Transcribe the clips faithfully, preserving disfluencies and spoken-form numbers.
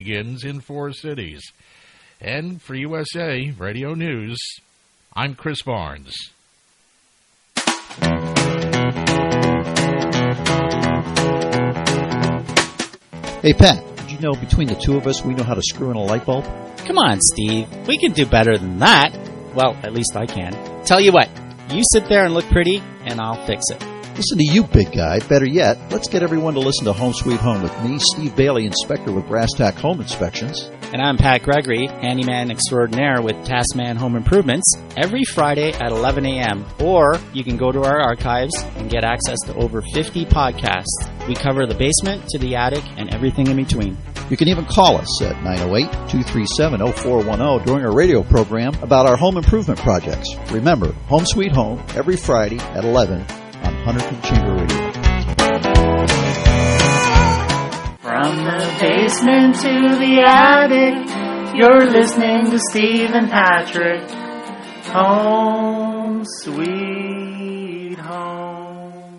begins in four cities. And for U S A Radio News, I'm Chris Barnes. Hey, Pat, did you know between the two of us we know how to screw in a light bulb? Come on, Steve. We can do better than that. Well, at least I can. Tell you what, you sit there and look pretty, and I'll fix it. Listen to you, big guy. Better yet, let's get everyone to listen to Home Sweet Home with me, Steve Bailey, inspector with Brass Tack Home Inspections. And I'm Pat Gregory, handyman extraordinaire with Taskman Home Improvements, every Friday at eleven a.m. Or you can go to our archives and get access to over fifty podcasts. We cover the basement to the attic and everything in between. You can even call us at nine oh eight, two three seven, oh four one oh during our radio program about our home improvement projects. Remember, Home Sweet Home, every Friday at eleven on Hunterton Chamber Radio. From the basement to the attic, you're listening to Steve and Patrick. Home Sweet Home.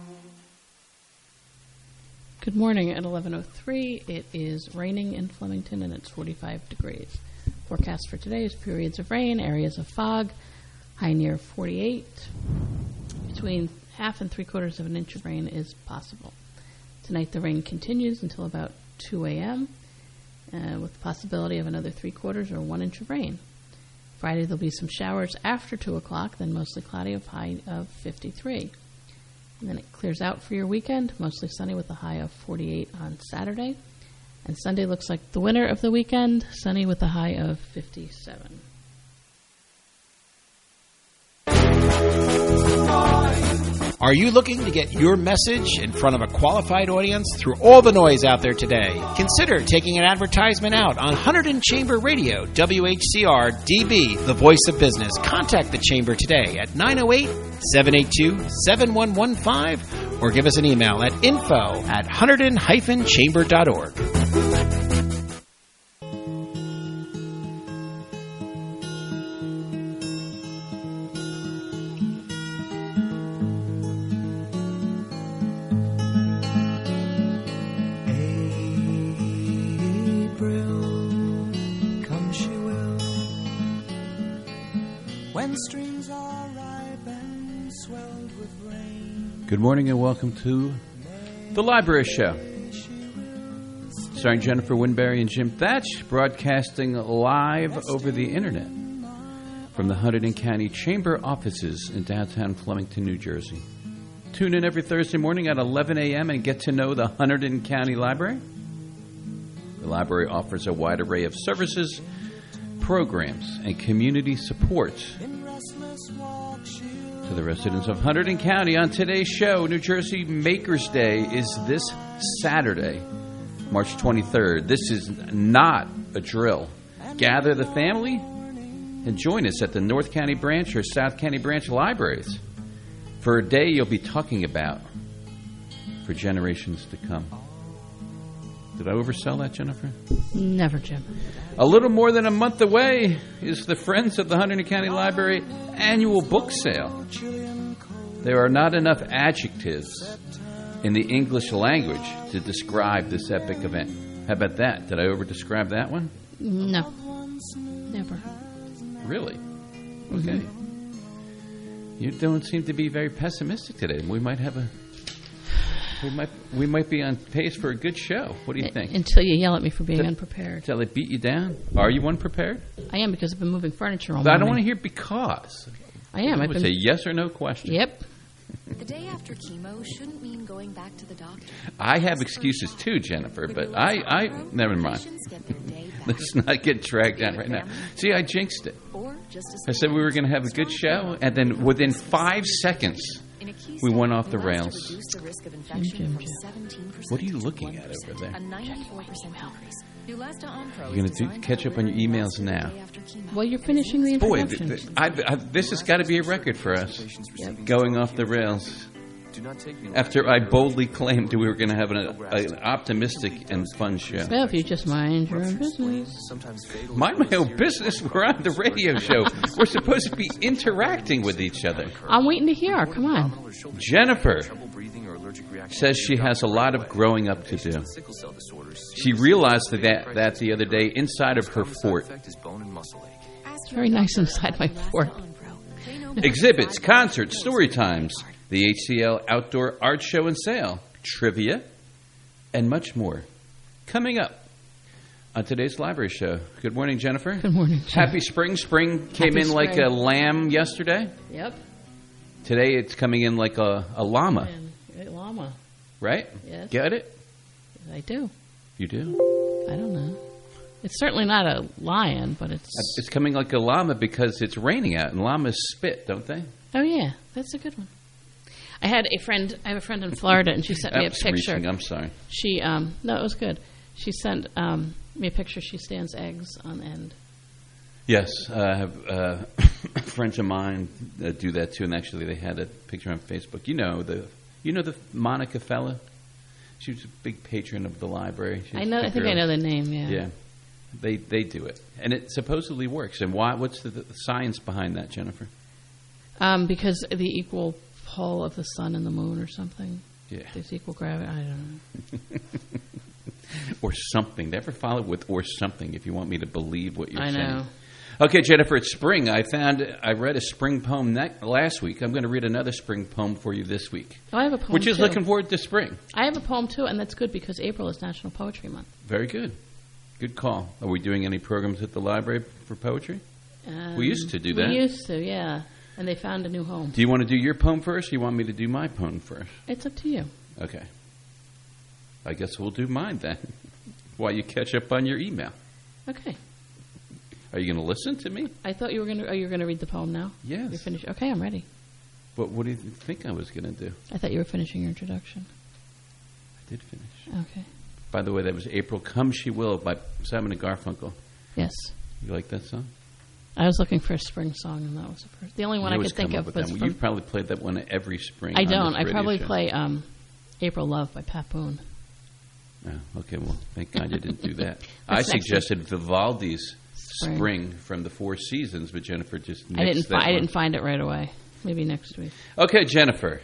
Good morning at eleven oh three. It is raining in Flemington and it's forty-five degrees. Forecast for today is periods of rain, areas of fog, high near forty-eight. Between half and three quarters of an inch of rain is possible. Tonight the rain continues until about two a.m. Uh, with the possibility of another three quarters or one inch of rain. Friday there'll be some showers after two o'clock, then mostly cloudy, of high of fifty-three. And then it clears out for your weekend, mostly sunny with a high of forty-eight on Saturday. And Sunday looks like the winner of the weekend, sunny with a high of fifty-seven. Are you looking to get your message in front of a qualified audience through all the noise out there today? Consider taking an advertisement out on Hunterton Chamber Radio, W H C R D B, the voice of business. Contact the Chamber today at nine oh eight, seven eight two, seven one one five or give us an email at info at hunterton dash chamber dot org. Good morning and welcome to The Library Show. Starring Jennifer Winberry and Jim Thatch, broadcasting live over the internet from the Hunterdon County Chamber offices in downtown Flemington, New Jersey. Tune in every Thursday morning at eleven a.m. and get to know the Hunterdon County Library. The library offers a wide array of services, programs, and community support to the residents of Hunterdon County. On today's show, New Jersey Makers Day is this Saturday, March twenty-third. This is not a drill. Gather the family and join us at the North County Branch or South County Branch libraries for a day you'll be talking about for generations to come. Did I oversell that, Jennifer? Never, Jim. A little more than a month away is the Friends of the Hunterdon County Library annual book sale. There are not enough adjectives in the English language to describe this epic event. How about that? Did I over-describe that one? No. Never. Really? Okay. Mm-hmm. You don't seem to be very pessimistic today. We might have a... We might we might be on pace for a good show. What do you think? Until you yell at me for being Until, unprepared. Until they beat you down? Are you unprepared? I am, because I've been moving furniture all but morning. I don't want to hear because. I am. I I've would been... say yes or no question. Yep. The day after chemo shouldn't mean going back to the doctor. I have excuses too, Jennifer, but I, I never mind. Let's not get dragged down right now. See, I jinxed it. I said we were going to have a good show, and then within five seconds, we went off the rails. Jim, Jim, Jim. What are you looking at over there? You're going to catch up on your emails now. Well, you're finishing the introduction. Boy, th- th- I, I, this has got to be a record for us, yep. Going off the rails. After I boldly claimed we were going to have an, a, an optimistic and fun show. Well, if you just mind your own business. Mind my own business? We're on the radio show. We're supposed to be interacting with each other. I'm waiting to hear. Come on. Jennifer, says she has a lot of growing up to do. She realized that, that the other day inside of her fort. It's very nice inside my fort. Exhibits, concerts, story times, the H C L Outdoor Art Show and Sale, trivia, and much more. Coming up on today's library show. Good morning, Jennifer. Good morning, Jennifer. Happy spring. Spring came Happy in spring. like a lamb yesterday. Yep. Today it's coming in like a, a llama. And a llama. Right? Yes. Get it? I do. You do? I don't know. It's certainly not a lion, but it's... It's coming like a llama because it's raining out, and llamas spit, don't they? Oh, yeah. That's a good one. I had a friend... I have a friend in Florida, and she sent me a That's picture. reaching. I'm sorry. She... um No, it was good. She sent um, me a picture. She stands eggs on end. Yes. Uh, I have uh, friends of mine that do that, too, and actually they had a picture on Facebook. You know the you know the Monica fella? She was a big patron of the library. She I know. I think girl. I know the name, yeah. Yeah. They they do it, and it supposedly works. And why? What's the, the science behind that, Jennifer? Um, because the equal pull of the sun and the moon, or something. Yeah, there's equal gravity. I don't know. Or something. Never follow with or something if you want me to believe what you're I saying. know. Okay, Jennifer, it's spring. I found I read a spring poem ne- last week. I'm going to read another spring poem for you this week. Oh, I have a poem Which is too. looking forward to spring. I have a poem too, and that's good because April is National Poetry Month. Very good. Good call. Are we doing any programs at the library for poetry? Um, we used to do that. We used to, yeah. And they found a new home. Do you want to do your poem first, or you want me to do my poem first? It's up to you. Okay. I guess we'll do mine then, while you catch up on your email. Okay. Are you going to listen to me? I thought you were going to. Oh, you were going to read the poem now? Yes. You're finished. Okay, I'm ready. But what do you think I was going to do? I thought you were finishing your introduction. I did finish. Okay. By the way, that was April Come She Will by Simon and Garfunkel. Yes. You like that song? I was looking for a spring song, and that was the first. The only one You I always could think come of up was with that. from. You've probably played that one every spring. I on don't. this I radio probably show. play um, April Love by Pat Boone. Oh, okay, well, thank God you didn't do that. I That's next suggested Vivaldi's Spring. Spring from the Four Seasons, but Jennifer just I didn't. nixed Fi- that I one. didn't find it right away. Maybe next week. Okay, Jennifer.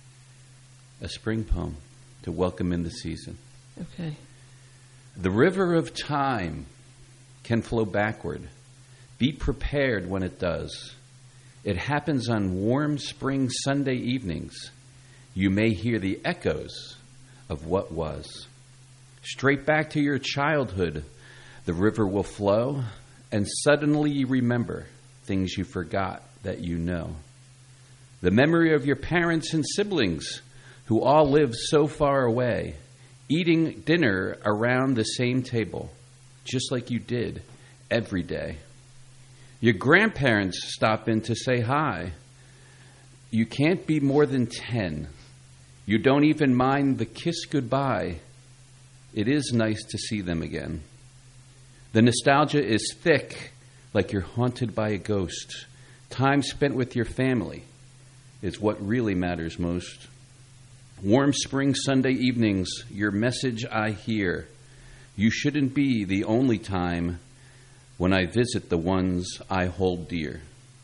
A spring poem to welcome in the season. Okay. The river of time can flow backward. Be prepared when it does. It happens on warm spring Sunday evenings. You may hear the echoes of what was. Straight back to your childhood, the river will flow, and suddenly you remember things you forgot that you know. The memory of your parents and siblings who all live so far away, eating dinner around the same table, just like you did every day. Your grandparents stop in to say hi. You can't be more than ten. You don't even mind the kiss goodbye. It is nice to see them again. The nostalgia is thick, like you're haunted by a ghost. Time spent with your family is what really matters most. Warm spring Sunday evenings, your message I hear. You shouldn't be the only time when I visit the ones I hold dear.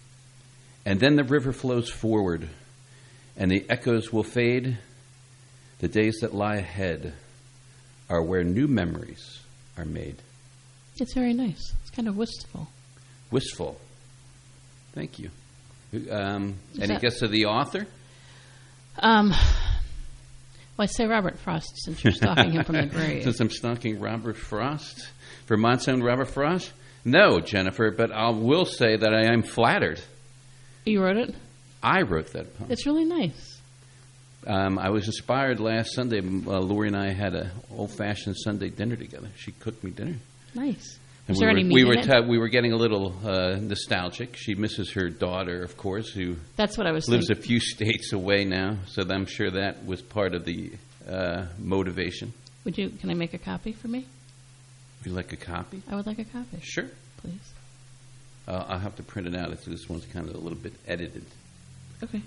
And then the river flows forward, and the echoes will fade. The days that lie ahead are where new memories are made. It's very nice. It's kind of wistful. Wistful. Thank you. Um, any that- guess of the author? Um. Well, I say Robert Frost since you're stalking him from the grave. Since I'm stalking Robert Frost? Vermont's own Robert Frost? No, Jennifer, but I will say that I am flattered. You wrote it? I wrote that poem. It's really nice. Um, I was inspired last Sunday. Uh, Lori and I had an old-fashioned Sunday dinner together. She cooked me dinner. Nice. And Was we there were, any meat we in were it? ta- we were getting a little uh, nostalgic. She misses her daughter, of course, who That's what I was lives thinking. a few states away now. So I'm sure that was part of the uh, motivation. Would you? Can I make a copy for me? Would you like a copy? I would like a copy. Sure. Please. Uh, I'll have to print it out. It's, this one's kind of a little bit edited. Okay.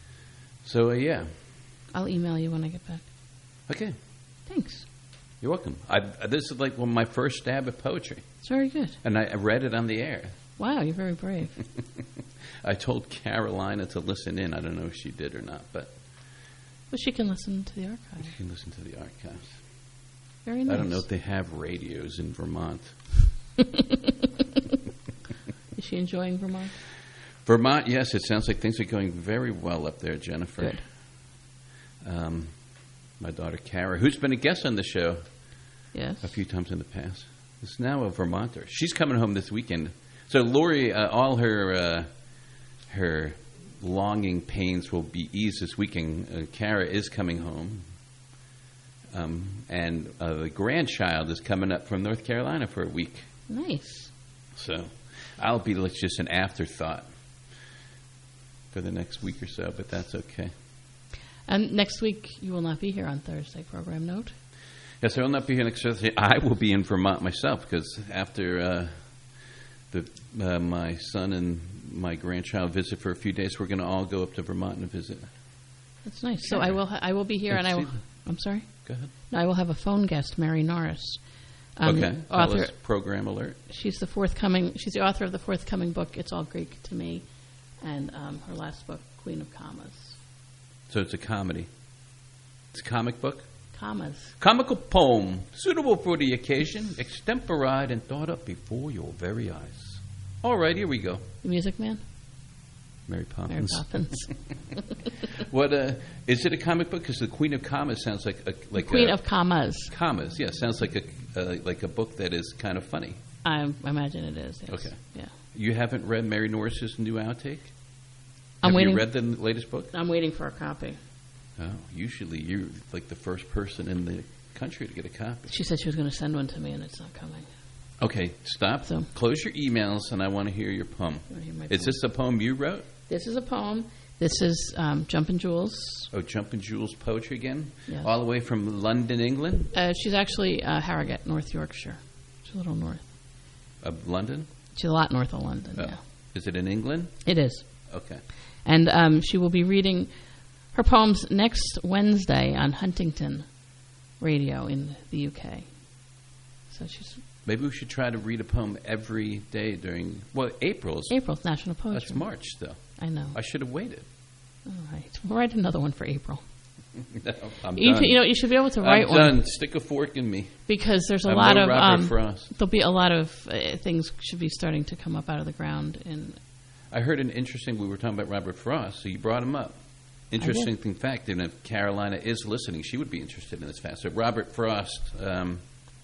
So, uh, yeah. I'll email you when I get back. Okay. Thanks. You're welcome. I, this is like one of my first stab at poetry. It's very good. And I, I read it on the air. Wow, you're very brave. I told Carolina to listen in. I don't know if she did or not, but But she can listen to the archive. She can listen to the archives. Very nice. I don't know if they have radios in Vermont. Is she enjoying Vermont? Vermont, yes. It sounds like things are going very well up there, Jennifer. Good. Um, my daughter, Kara, who's been a guest on the show yes. a few times in the past, is now a Vermonter. She's coming home this weekend. So Lori, uh, all her uh, her longing pains will be eased this weekend. Uh, Kara is coming home. Um, and uh, the grandchild is coming up from North Carolina for a week. Nice. So I'll be like just an afterthought for the next week or so, but that's okay. And next week, you will not be here on Thursday, program note. Yes, I will not be here next Thursday. I will be in Vermont myself because after uh, the uh, my son and my grandchild visit for a few days, we're going to all go up to Vermont and visit. That's nice. So I will ha- I will be here, and I will. I'm sorry. Go ahead. No, I will have a phone guest, Mary Norris. Um, okay. Author. Tell us program alert. She's the forthcoming. She's the author of the forthcoming book. It's All Greek to Me, and um, her last book, Queen of Commas. So it's a comedy. It's a comic book. Commas. Comical poem suitable for the occasion, extemporized and thought up before your very eyes. All right, here we go. The Music Man. Mary Poppins. Mary Poppins. What uh, is it? A comic book? Because the Queen of Commas sounds like a, like Queen a, of Commas. Commas, yeah, sounds like a uh, like a book that is kind of funny. I imagine it is. Yes. Okay. Yeah. You haven't read Mary Norris's new outtake? I'm Have waiting. you read the latest book? I'm waiting for a copy. Oh, usually you're like the first person in the country to get a copy. She said she was going to send one to me, and it's not coming. Okay, stop. So, close your emails, and I want to hear your poem. Hear my is poem. this a poem you wrote? This is a poem. This is um, Jumpin' Jules. Oh, Jumpin' Jules poetry again? Yes. All the way from London, England? Uh, she's actually uh, Harrogate, North Yorkshire. She's a little north. Of London? She's a lot north of London, Oh. yeah. Is it in England? It is. Okay. And um, she will be reading her poems next Wednesday on Huntington Radio in the U K. So she's... Maybe we should try to read a poem every day during... Well, April's... April's National Poetry. That's March, though. I know. I should have waited. All right. We'll write another one for April. No, I'm you, done. you know, you should be able to write I'm one. done. Stick a fork in me. Because there's a I'm lot no of... Robert Um, Frost. there'll be a lot of uh, things should be starting to come up out of the ground. In I heard an interesting... We were talking about Robert Frost, so you brought him up. Interesting thing, fact, and if Carolina is listening, she would be interested in this fact. So Robert Frost, um,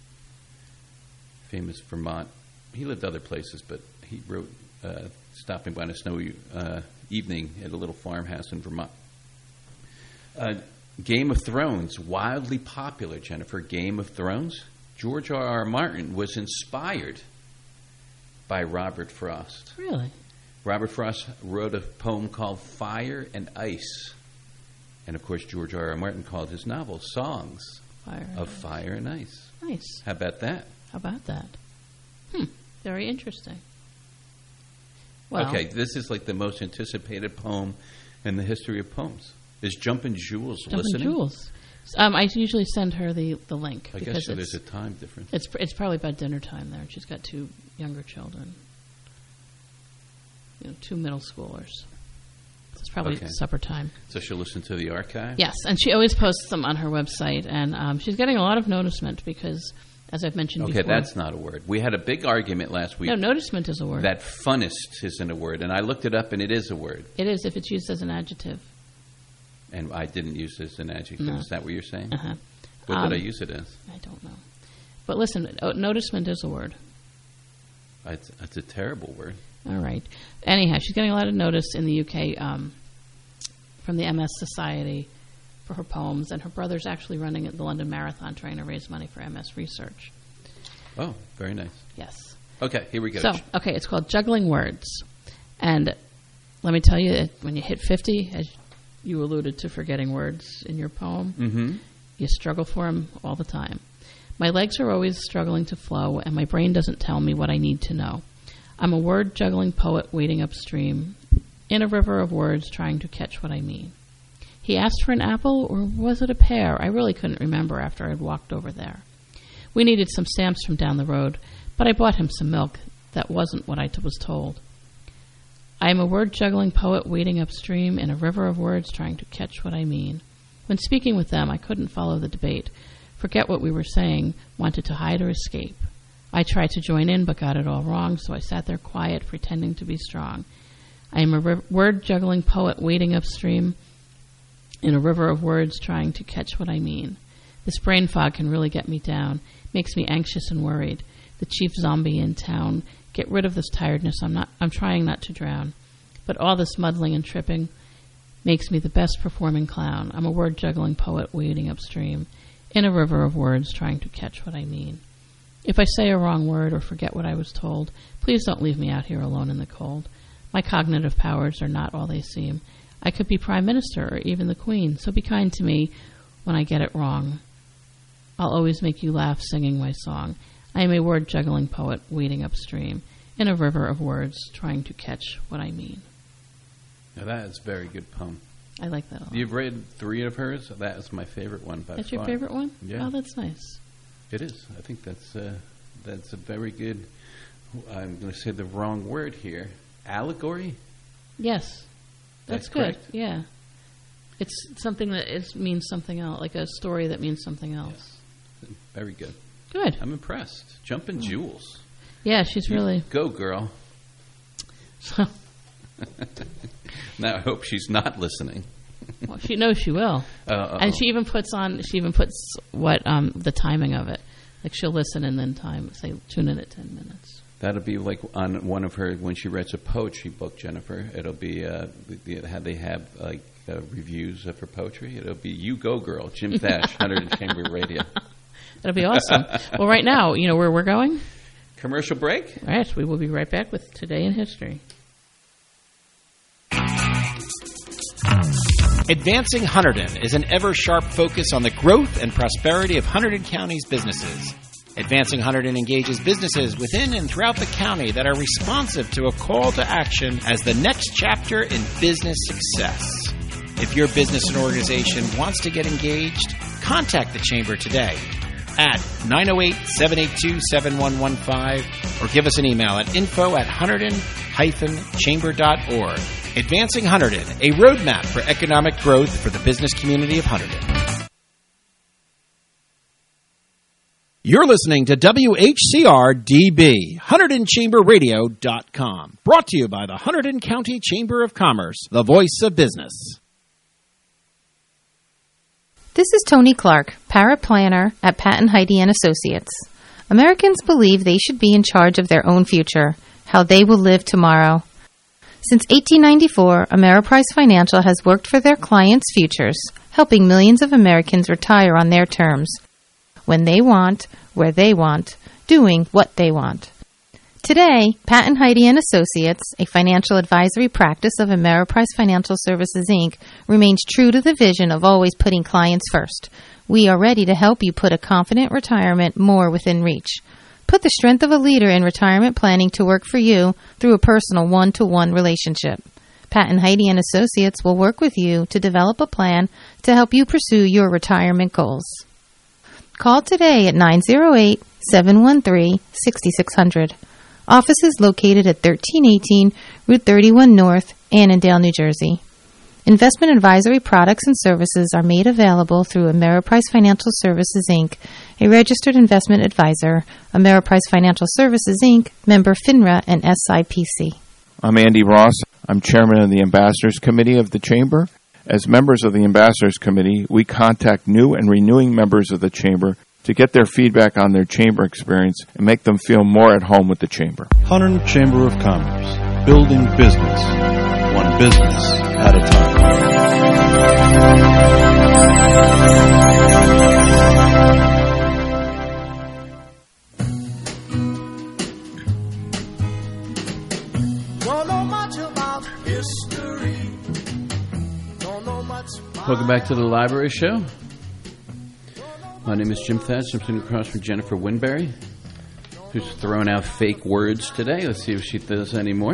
famous Vermont, he lived other places, but he wrote uh, Stopping by on a Snowy uh, Evening at a little farmhouse in Vermont. Uh, Game of Thrones, wildly popular, Jennifer. Game of Thrones. George R. R. Martin was inspired by Robert Frost. Really? Robert Frost wrote a poem called Fire and Ice. And, of course, George R. R. Martin called his novel Songs Fire of Fire and Ice. Nice. How about that? How about that? Hmm. Very interesting. Well, okay, this is like the most anticipated poem in the history of poems. Is Jumpin' Jules Jumpin' listening? Jules. Um, I usually send her the, the link. I because guess so it's, there's a time difference. It's it's probably about dinner time there. She's got two younger children. You know, two middle schoolers. So it's probably Okay. supper time. So she'll listen to the archive? Yes, and she always posts them on her website, and um, she's getting a lot of noticement because, as I've mentioned Okay, before... that's not a word. We had a big argument last week. No, noticement is a word. That funnest isn't a word, and I looked it up, and it is a word. It is if it's used as an adjective. And I didn't use it as an adjective. No. Is that what you're saying? Uh-huh. What Um, did I use it as? I don't know. But listen, oh, noticement is a word. It's, it's a terrible word. All right. Anyhow, she's getting a lot of notice in the U K um, from the M S Society for her poems, and her brother's actually running the London Marathon trying to raise money for M S research. Oh, very nice. Yes. Okay, here we go. So, okay, it's called Juggling Words. And let me tell you, that when you hit fifty, as you alluded to forgetting words in your poem, Mm-hmm. you struggle for them all the time. My legs are always struggling to flow, and my brain doesn't tell me what I need to know. I'm a word-juggling poet wading upstream, in a river of words trying to catch what I mean. He asked for an apple, or was it a pear? I really couldn't remember after I'd walked over there. We needed some stamps from down the road, but I bought him some milk. That wasn't what I t- was told. I am a word-juggling poet wading upstream in a river of words trying to catch what I mean. When speaking with them, I couldn't follow the debate, forget what we were saying, wanted to hide or escape. I tried to join in but got it all wrong, so I sat there quiet, pretending to be strong. I am a ri- word-juggling poet wading upstream in a river of words trying to catch what I mean. This brain fog can really get me down, makes me anxious and worried. The chief zombie in town. Get rid of this tiredness. I'm not. I'm trying not to drown. But all this muddling and tripping makes me the best performing clown. I'm a word-juggling poet wading upstream in a river of words trying to catch what I mean. If I say a wrong word or forget what I was told, please don't leave me out here alone in the cold. My cognitive powers are not all they seem. I could be Prime Minister or even the Queen, so be kind to me when I get it wrong. I'll always make you laugh singing my song. I am a word-juggling poet wading upstream in a river of words trying to catch what I mean. Now that is a very good poem. I like that a lot. You've read three of hers? That is my favorite one by That's far. your favorite one? Yeah. Oh, that's nice. It is. I think that's uh, that's a very good, I'm going to say the wrong word here, allegory? Yes. That's, That's good. correct? Yeah. It's something that is, means something else, like a story that means something else. Yes. Very good. Good. I'm impressed. Jumping Jewels. Yeah, she's You really... Go, girl. So, Now I hope she's not listening. well, she knows she will. Uh, And she even puts on, she even puts what, um, the timing of it. Like she'll listen and then time, say, tune in at ten minutes. That'll be like on one of her, when she writes a poetry book, Jennifer, it'll be, uh, the, how they have like uh, reviews of her poetry. It'll be You Go Girl, Jim Thatch, one hundred Chamber Radio. That'll be awesome. Well, right now, you know where we're going? Commercial break? All right, we will be right back with Today in History. Advancing Hunterdon is an ever-sharp focus on the growth and prosperity of Hunterdon County's businesses. Advancing Hunterdon engages businesses within and throughout the county that are responsive to a call to action as the next chapter in business success. If your business and organization wants to get engaged, contact the Chamber today at nine oh eight, seven eight two, seven one one five or give us an email at info at hunterdon dash chamber dot org. Advancing Hunterdon, a roadmap for economic growth for the business community of Hunterdon. You're listening to W H C R D B, Hunterdon Chamber Radio dot com, brought to you by the Hunterdon County Chamber of Commerce, the voice of business. This is Tony Clark, paraplanner at Pat and Heidi and Associates. Americans believe they should be in charge of their own future, how they will live tomorrow. Since eighteen ninety-four, Ameriprise Financial has worked for their clients' futures, helping millions of Americans retire on their terms, when they want, where they want, doing what they want. Today, Pat and Heidi and Associates, a financial advisory practice of Ameriprise Financial Services, Incorporated, remains true to the vision of always putting clients first. We are ready to help you put a confident retirement more within reach. Put the strength of a leader in retirement planning to work for you through a personal one-to-one relationship. Pat and Heidi and Associates will work with you to develop a plan to help you pursue your retirement goals. Call today at nine oh eight, seven one three, six six zero zero. Office is located at thirteen eighteen Route thirty-one North, Annandale, New Jersey. Investment advisory products and services are made available through Ameriprise Financial Services, Incorporated, a registered investment advisor. Ameriprise Financial Services, Incorporated, member FINRA and S I P C. I'm Andy Ross. I'm chairman of the Ambassadors Committee of the Chamber. As members of the Ambassadors Committee, we contact new and renewing members of the Chamber to get their feedback on their Chamber experience and make them feel more at home with the Chamber. Hunterdon Chamber of Commerce, building business, one business at a time. Welcome back to the Library Show. My name is Jim Thatch. I'm sitting across from Jennifer Winberry, who's throwing out fake words today. Let's see if she does any more.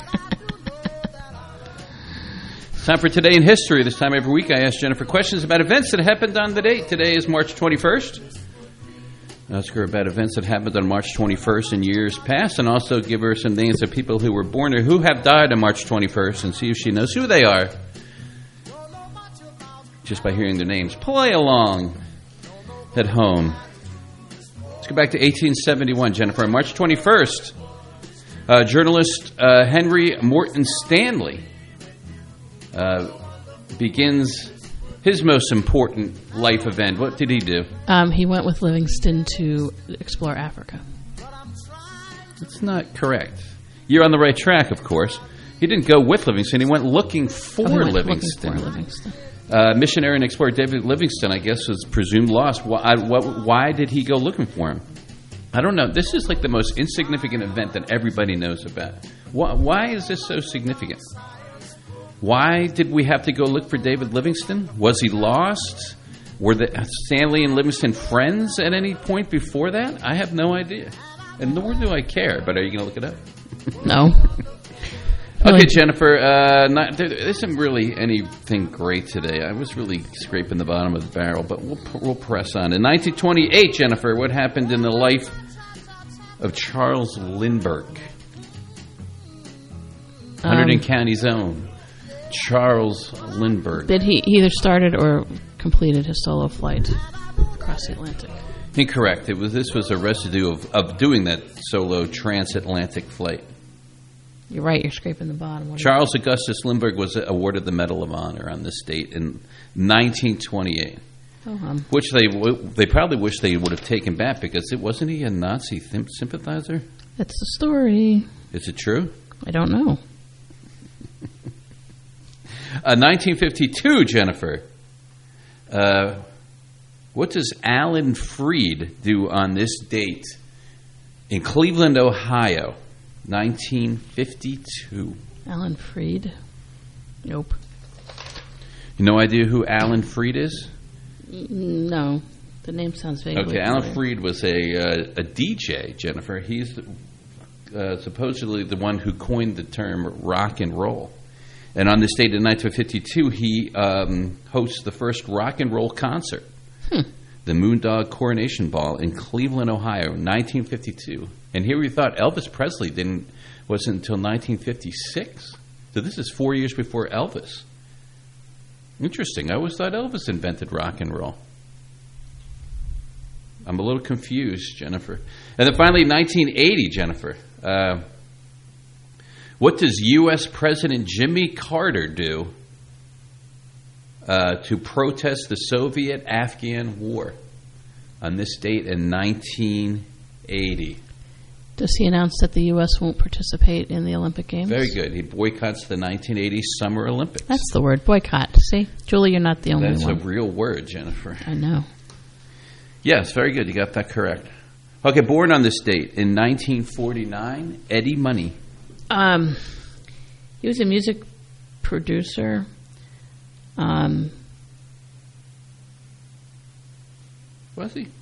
It's time for Today in History. This time every week I ask Jennifer questions about events that happened on the date. Today is March twenty-first. I ask her about events that happened on March twenty-first in years past, and also give her some names of people who were born or who have died on March twenty-first, and see if she knows who they are. just by hearing their names. Play along at home. Let's go back to eighteen seventy-one, Jennifer. On March twenty-first, uh, journalist uh, Henry Morton Stanley uh, begins his most important life event. What did he do? Um, he went with Livingston to explore Africa. That's not correct. You're on the right track, of course. He didn't go with Livingston. He went looking for Oh, he went Livingston. looking for Livingston. Uh, missionary and explorer David Livingston, I guess, was presumed lost. Why, why, why did he go looking for him? I don't know. This is like the most insignificant event that everybody knows about. Why, why is this so significant? Why did we have to go look for David Livingston? Was he lost? Were the Stanley and Livingston friends at any point before that? I have no idea. And nor do I care, but are you going to look it up? No. Okay, Jennifer, uh, not, there isn't really anything great today. I was really scraping the bottom of the barrel, but we'll, we'll press on. In nineteen twenty-eight, Jennifer, what happened in the life of Charles Lindbergh? Hunterdon Um, County's own Charles Lindbergh. Did he he either started or completed his solo flight across the Atlantic? Incorrect. It was this was a residue of, of doing that solo transatlantic flight. You're right. You're scraping the bottom. What Charles Augustus Lindbergh was awarded the Medal of Honor on this date in nineteen twenty-eight, Oh, um, which they w- they probably wish they would have taken back because it wasn't he a Nazi th- sympathizer? that's the story. Is it true? I don't know. Uh, nineteen fifty-two, Jennifer. Uh, what does Alan Freed do on this date in Cleveland, Ohio? nineteen fifty-two. Alan Freed. Nope. No idea who Alan Freed is? N- No. The name sounds vaguely Okay, Alan familiar. Freed was a uh, a D J, Jennifer. He's uh, supposedly the one who coined the term rock and roll. And on this date in nineteen fifty-two, he um, hosts the first rock and roll concert, Hmm. the Moondog Coronation Ball in Cleveland, Ohio, nineteen fifty-two. And here we thought Elvis Presley didn't wasn't until nineteen fifty-six. So this is four years before Elvis. Interesting. I always thought Elvis invented rock and roll. I'm a little confused, Jennifer. And then finally, nineteen eighty, Jennifer. Uh, what does U S President Jimmy Carter do uh, to protest the Soviet-Afghan war on this date in nineteen eighty? Does he announce that the U S won't participate in the Olympic Games? Very good. He boycotts the nineteen eighty Summer Olympics. That's the word, boycott. See? Julie, you're not the only That's one. a real word, Jennifer. I know. Yes, very good. You got that correct. Okay, born on this date in nineteen forty-nine, Eddie Money. Um, he was a music producer. Um, Was he?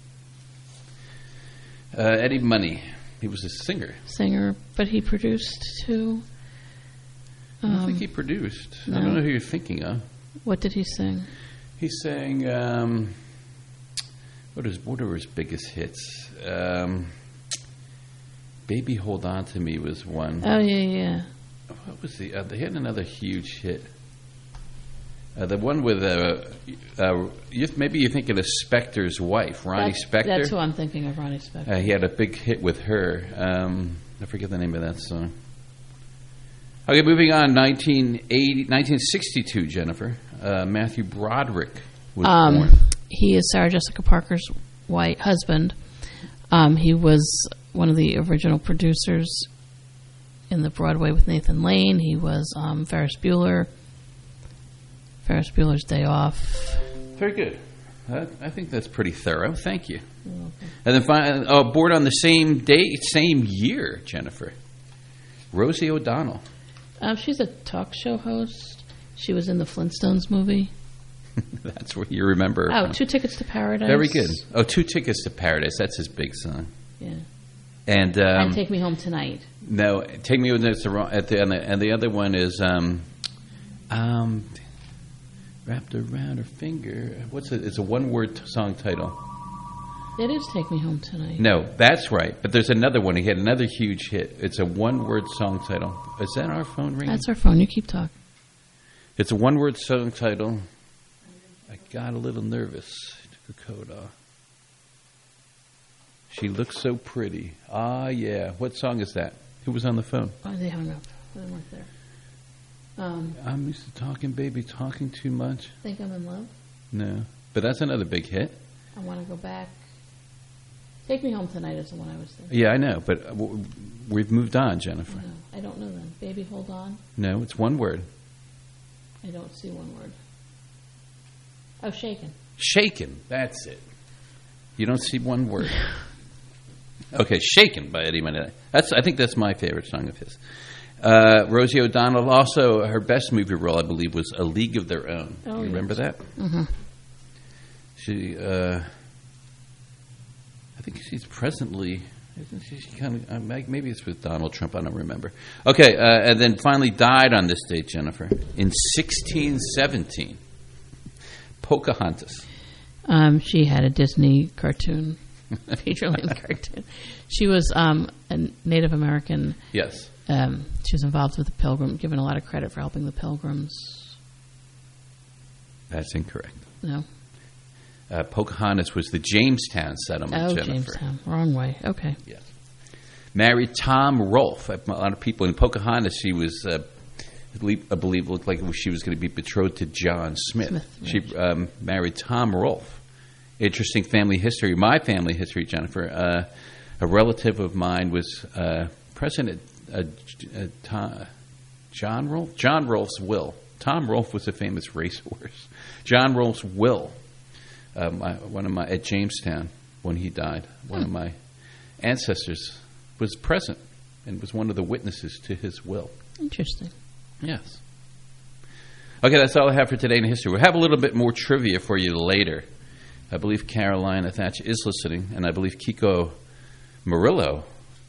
Uh, Eddie Money. He was a singer. singer, but he produced too. I don't Um, think he produced. I no. don't know who you're thinking of. What did he sing? He sang, um, what, is, what are his biggest hits? Um, Baby Hold On To Me was one. Oh, yeah, yeah. What was the, uh, they had another huge hit. Uh, the one with, uh, uh, you, maybe you're thinking of Spector's wife, Ronnie That's- Spector. That's who I'm thinking of, Ronnie Spector. Uh, he had a big hit with her. Um, I forget the name of that song. Okay, moving on. nineteen eighty, nineteen sixty-two, Jennifer. Uh, Matthew Broderick was Um, born. he is Sarah Jessica Parker's white husband. Um, he was one of the original producers in the Broadway with Nathan Lane. He was um, Ferris Bueller. Ferris Bueller's Day Off. Very good. Uh, I think that's pretty thorough. Thank you. And then finally, uh, born on the same date, same year, Jennifer. Rosie O'Donnell. Um, she's a talk show host. She was in the Flintstones movie. That's what you remember. her Oh, from. Two Tickets to Paradise. Very good. Oh, Two Tickets to Paradise. That's his big song. Yeah. And, um, and Take Me Home Tonight. no, Take Me Home. That's the wrong. At the, and, the, and the other one is um, um, Wrapped Around Her Finger. What's it? It's a one-word t- song title. It is Take Me Home Tonight. No, that's right. But there's another one. He had another huge hit. It's a one-word song title. Is that our phone ringing? That's our phone. You keep talking. It's a one-word song title. I got a little nervous. Took her coat off. She looks so pretty. Ah, yeah. What song is that? Who was on the phone? Oh, they hung up. They weren't there. Um, I'm used to talking, baby, talking too much. Think I'm in Love? No. But that's another big hit. I want to go back. Take Me Home Tonight is the one I was thinking. Yeah, I know, but w- we've moved on, Jennifer. No, I don't know then. Baby, Hold On? No, it's one word. I don't see one word. Oh, Shaken. Shaken, that's it. You don't see one word. Okay, Shaken by Eddie Money. That's I think that's my favorite song of his. Uh, Rosie O'Donnell, also her best movie role, I believe, was A League of Their Own. Oh, you yes. remember that? Mm-hmm. She, uh, I think she's presently, isn't she, she kind of, uh, maybe it's with Donald Trump, I don't remember. Okay, uh, and then finally died on this date, Jennifer, in sixteen seventeen. Pocahontas. Um, she had a Disney cartoon, feature-length cartoon. She was um, a Native American. Yes. Um, she was involved with the Pilgrim, given a lot of credit for helping the Pilgrims. That's incorrect. No. Uh, Pocahontas was the Jamestown settlement, Oh, Jennifer. Jamestown. Wrong way. Okay. Yes. Married Tom Rolfe. A lot of people in Pocahontas, she was, uh, I believe, I believe looked like she was going to be betrothed to John Smith. Smith, right. She um, married Tom Rolfe. Interesting family history. My family history, Jennifer. Uh, a relative of mine was uh, President uh, uh, Tom, John Rolfe? John Rolfe's will. Tom Rolfe was a famous racehorse. John Rolfe's will. Um, my, one of my at Jamestown when he died. One Hmm. of my ancestors was present and was one of the witnesses to his will. Interesting. Yes. Okay, that's all I have for today in history. We'll have a little bit more trivia for you later. I believe Carolina Thatch is listening, and I believe Kiko Murillo,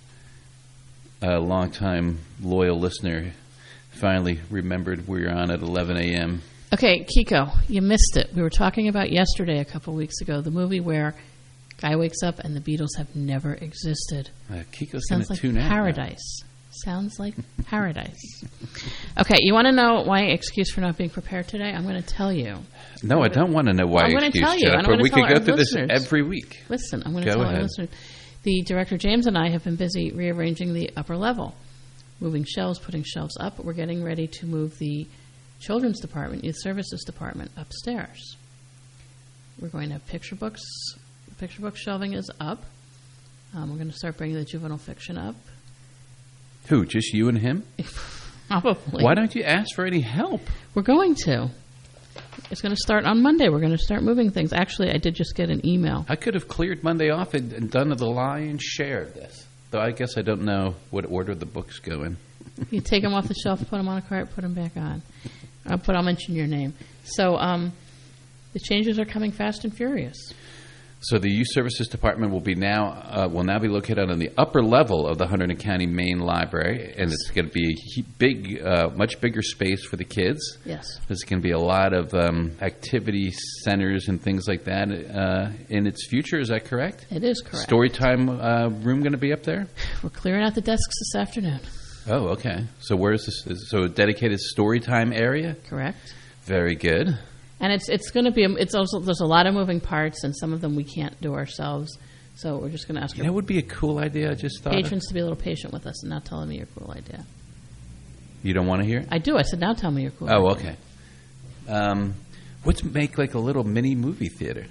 a longtime loyal listener, finally remembered we're on at eleven a.m. Okay, Kiko, you missed it. We were talking about yesterday, a couple weeks ago, the movie where guy wakes up and the Beatles have never existed. Uh, Kiko's going Sounds to like tune out. paradise. Sounds like paradise. Okay, you want to know my excuse for not being prepared today? I'm going to tell you. No, I don't want to know why. I'm going to excuse, tell you. Jennifer. I'm we tell could go our through listeners. this every week. Listen, I'm going to Go tell ahead. our listeners. The director James and I have been busy rearranging the upper level, moving shelves, putting shelves up. We're getting ready to move the children's department, youth services department, upstairs. We're going to have picture books. The picture book shelving is up. Um, we're going to start bringing the juvenile fiction up. Who? Just you and him? Probably. Why don't you ask for any help? We're going to. It's going to start on Monday. We're going to start moving things. Actually, I did just get an email. I could have cleared Monday off and, and done the lion's share of this. Though I guess I don't know what order the books go in. You take them off the shelf, put them on a cart, put them back on. I'll put. I'll mention your name. So um, the changes are coming fast and furious. So the Youth Services Department will be now uh, will now be located on the upper level of the Hunterdon County Main Library, and it's going to be a he- big, uh, much bigger space for the kids. Yes. There's going to be a lot of um, activity centers and things like that uh, in its future. Is that correct? It is correct. Storytime uh, room going to be up there? We're clearing out the desks this afternoon. Oh, okay. So where is this? Is, so a dedicated storytime area? Correct. Very good. And it's it's going to be. It's also there's a lot of moving parts, and some of them we can't do ourselves. So we're just going to ask You our know, it would be a cool idea. I just thought. patrons to be a little patient with us and not telling me your cool idea. You don't want to hear it? I do. I said now tell me your cool. Oh, idea. okay. Um, let's make like a little mini movie theater,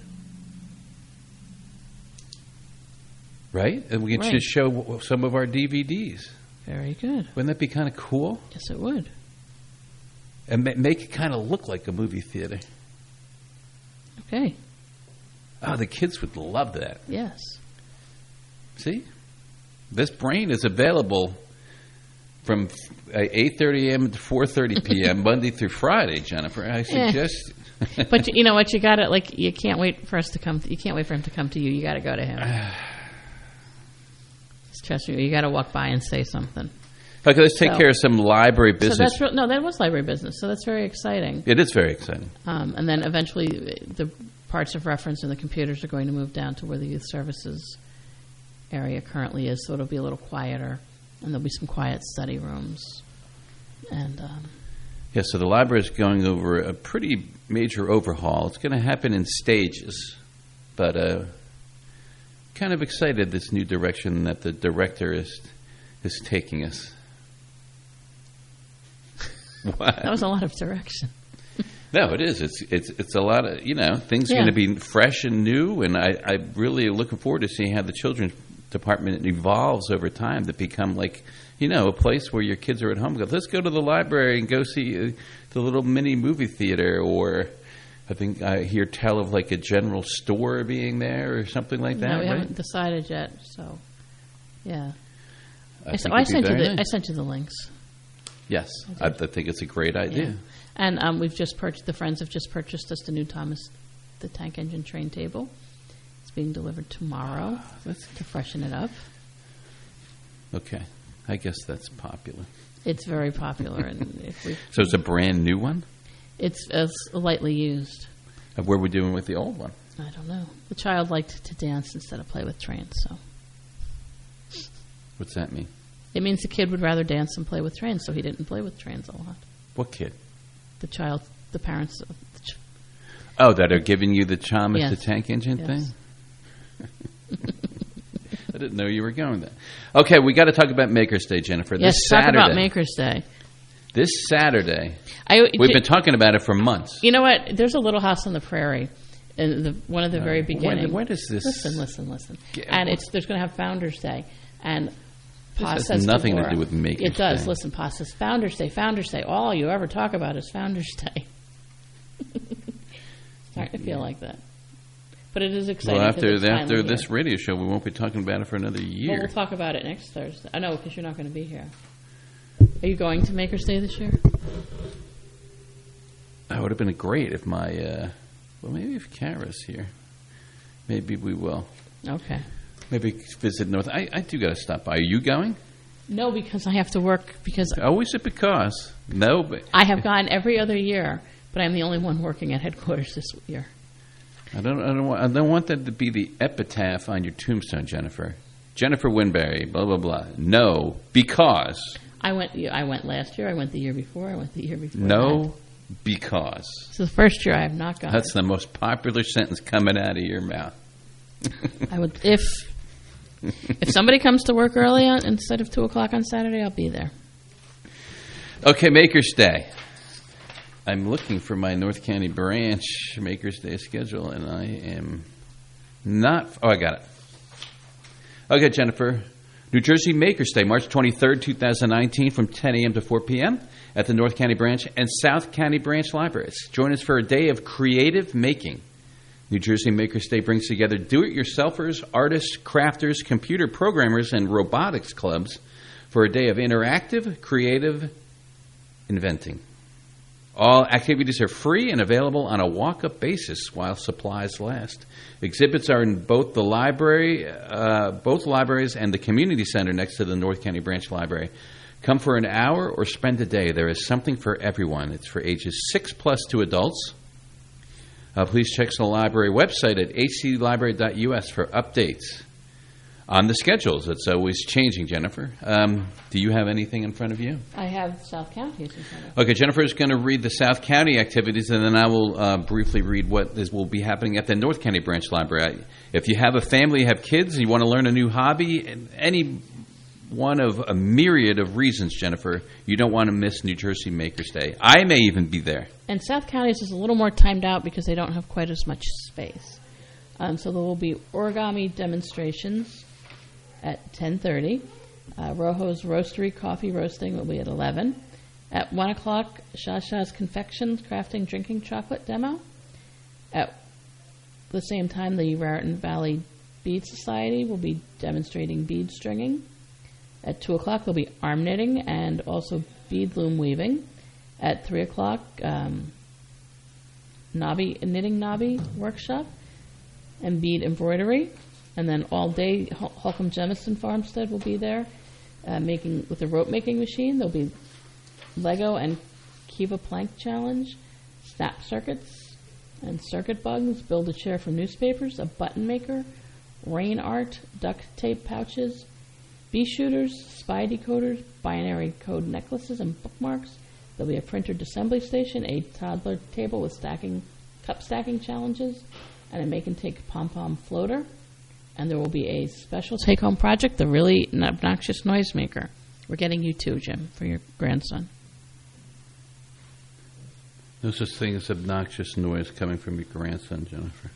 right? And we can Right. just show w- some of our D V Ds. Very good. Wouldn't that be kind of cool? Yes, it would. And ma- make it kind of look like a movie theater. Okay. Oh, the kids would love that. Yes. See, this brain is available from eight thirty a.m. to four thirty p.m. Monday through Friday. Jennifer, I suggest. But you, you know what? You got to like. You can't wait for us to come. You can't wait for him to come to you. You got to go to him. Just trust me. You got to walk by and say something. Okay, let's take So- care of some library So business. that's real, no, that was library business. So that's very exciting. It is very exciting. Um, and then eventually, the parts of reference and the computers are going to move down to where the youth services area currently is. So it'll be a little quieter, and there'll be some quiet study rooms. And um, Yeah, so the library is going over a pretty major overhaul. It's going to happen in stages, but uh, kind of excited this new direction that the director is is taking us. What? That was a lot of direction. No, it is. It's it's it's a lot of, you know, things Yeah. are going to be fresh and new, and I, I really am looking forward to seeing how the children's department evolves over time to become like, you know, a place where your kids are at home. Go, let's go to the library and go see uh, the little mini movie theater, or I think I hear tell of like a general store being there or something like that. No, we right? haven't decided yet. So, yeah. I I, so think I it'd be sent you very the nice. I sent you the links. Yes, I, I think it's a great idea. Yeah. And um, we've just purchased. The Friends have just purchased us the new Thomas the Tank Engine train table. It's being delivered tomorrow to freshen it up. Okay, I guess that's popular. It's very popular, and if we, So it's a brand new one. it's as lightly used. Uh, What are we doing with the old one? I don't know. The child liked to dance instead of play with trains, so What's that mean? it means the kid would rather dance than play with trains, so he didn't play with trains a lot. What kid? The child, the parents. Of the ch- Oh, that are giving you the Thomas Yes. the Tank Engine Yes. thing? I didn't know you were going there. Okay, we got to talk about Maker's Day, Jennifer. yes, this talk Saturday. about Maker's Day. This Saturday. I, We've been talking about it for months. You know what? There's a Little House on the Prairie, in the, one of the Uh, very when- beginning. when is this? Listen, listen, listen. Yeah, and well- it's there's going to have Founders Day, and This Pa has says nothing to Deborah- do with Maker's It does. Day. Listen, Pa says Founders Day, Founders Day. All you ever talk about is Founders Day. Starting to feel like that, but it is exciting. Well, 'cause after it's after finally this here. radio show, we won't be talking about it for another Well, year. we'll talk about it next Thursday. I know because you're not going to be here. Are you going to Maker's Day this year? That would have been great if my, uh, well, maybe if Kara's here. Maybe we will. Okay. Maybe visit North. I, I do got to stop by. Are you going? No, because I have to work because Always a because. No, but I have gone every other year, but I'm the only one working at headquarters this year. I don't. I don't want. I don't want that to be the epitaph on your tombstone, Jennifer. Jennifer Winberry. Blah blah blah. No, because. I went. I went last year. I went the year before. I went the year before. No, that. because. This is the first year I have not gone. That's the most popular sentence coming out of your mouth. I would if if somebody comes to work early on instead of two o'clock on Saturday, I'll be there. Okay, Maker's Day. I'm looking for my North County branch Maker's Day schedule, and I am not. Oh, I got it. Okay, Jennifer. New Jersey Maker's Day, March twenty-third, twenty nineteen, from ten a.m. to four p.m. at the North County Branch and South County Branch Libraries. Join us for a day of creative making. New Jersey Maker's Day brings together do-it-yourselfers, artists, crafters, computer programmers, and robotics clubs for a day of interactive, creative inventing. All activities are free and available on a walk-up basis while supplies last. Exhibits are in both the library, uh, both libraries and the community center next to the North County Branch Library. Come for an hour or spend a day. There is something for everyone. It's for ages six plus to adults. Uh, please check the library website at h c library dot u s for updates on the schedules. It's always changing, Jennifer. Um, do you have anything in front of you? I have South County in front of Okay, Jennifer is going to read the South County activities, and then I will uh, briefly read what is, will be happening at the North County Branch Library. If you have a family, you have kids, you want to learn a new hobby, any one of a myriad of reasons, Jennifer, you don't want to miss New Jersey Maker's Day. I may even be there. And South County's is a little more timed out because they don't have quite as much space. Um, so there will be origami demonstrations at ten thirty. Uh, Rojo's Roastery Coffee Roasting will be at eleven. At one o'clock, Shasha's Confections Crafting Drinking Chocolate Demo. At the same time, the Raritan Valley Bead Society will be demonstrating bead stringing. At two o'clock, there'll be arm knitting and also bead loom weaving. At three o'clock, um, knobby, knitting knobby workshop and bead embroidery. And then all day, Hol- Holcomb Jemison Farmstead will be there uh, making with a rope making machine. There'll be Lego and Kiva Plank Challenge, snap circuits and circuit bugs, build a chair from newspapers, a button maker, rain art, duct tape pouches, bee shooters, spy decoders, binary code necklaces and bookmarks, There'll be a printed assembly station, a toddler table with stacking cup stacking challenges, and a make-and-take pom-pom floater. And there will be a special take-home project, the really obnoxious noisemaker. We're getting you too, Jim, for your grandson. No such thing as obnoxious noise coming from your grandson, Jennifer.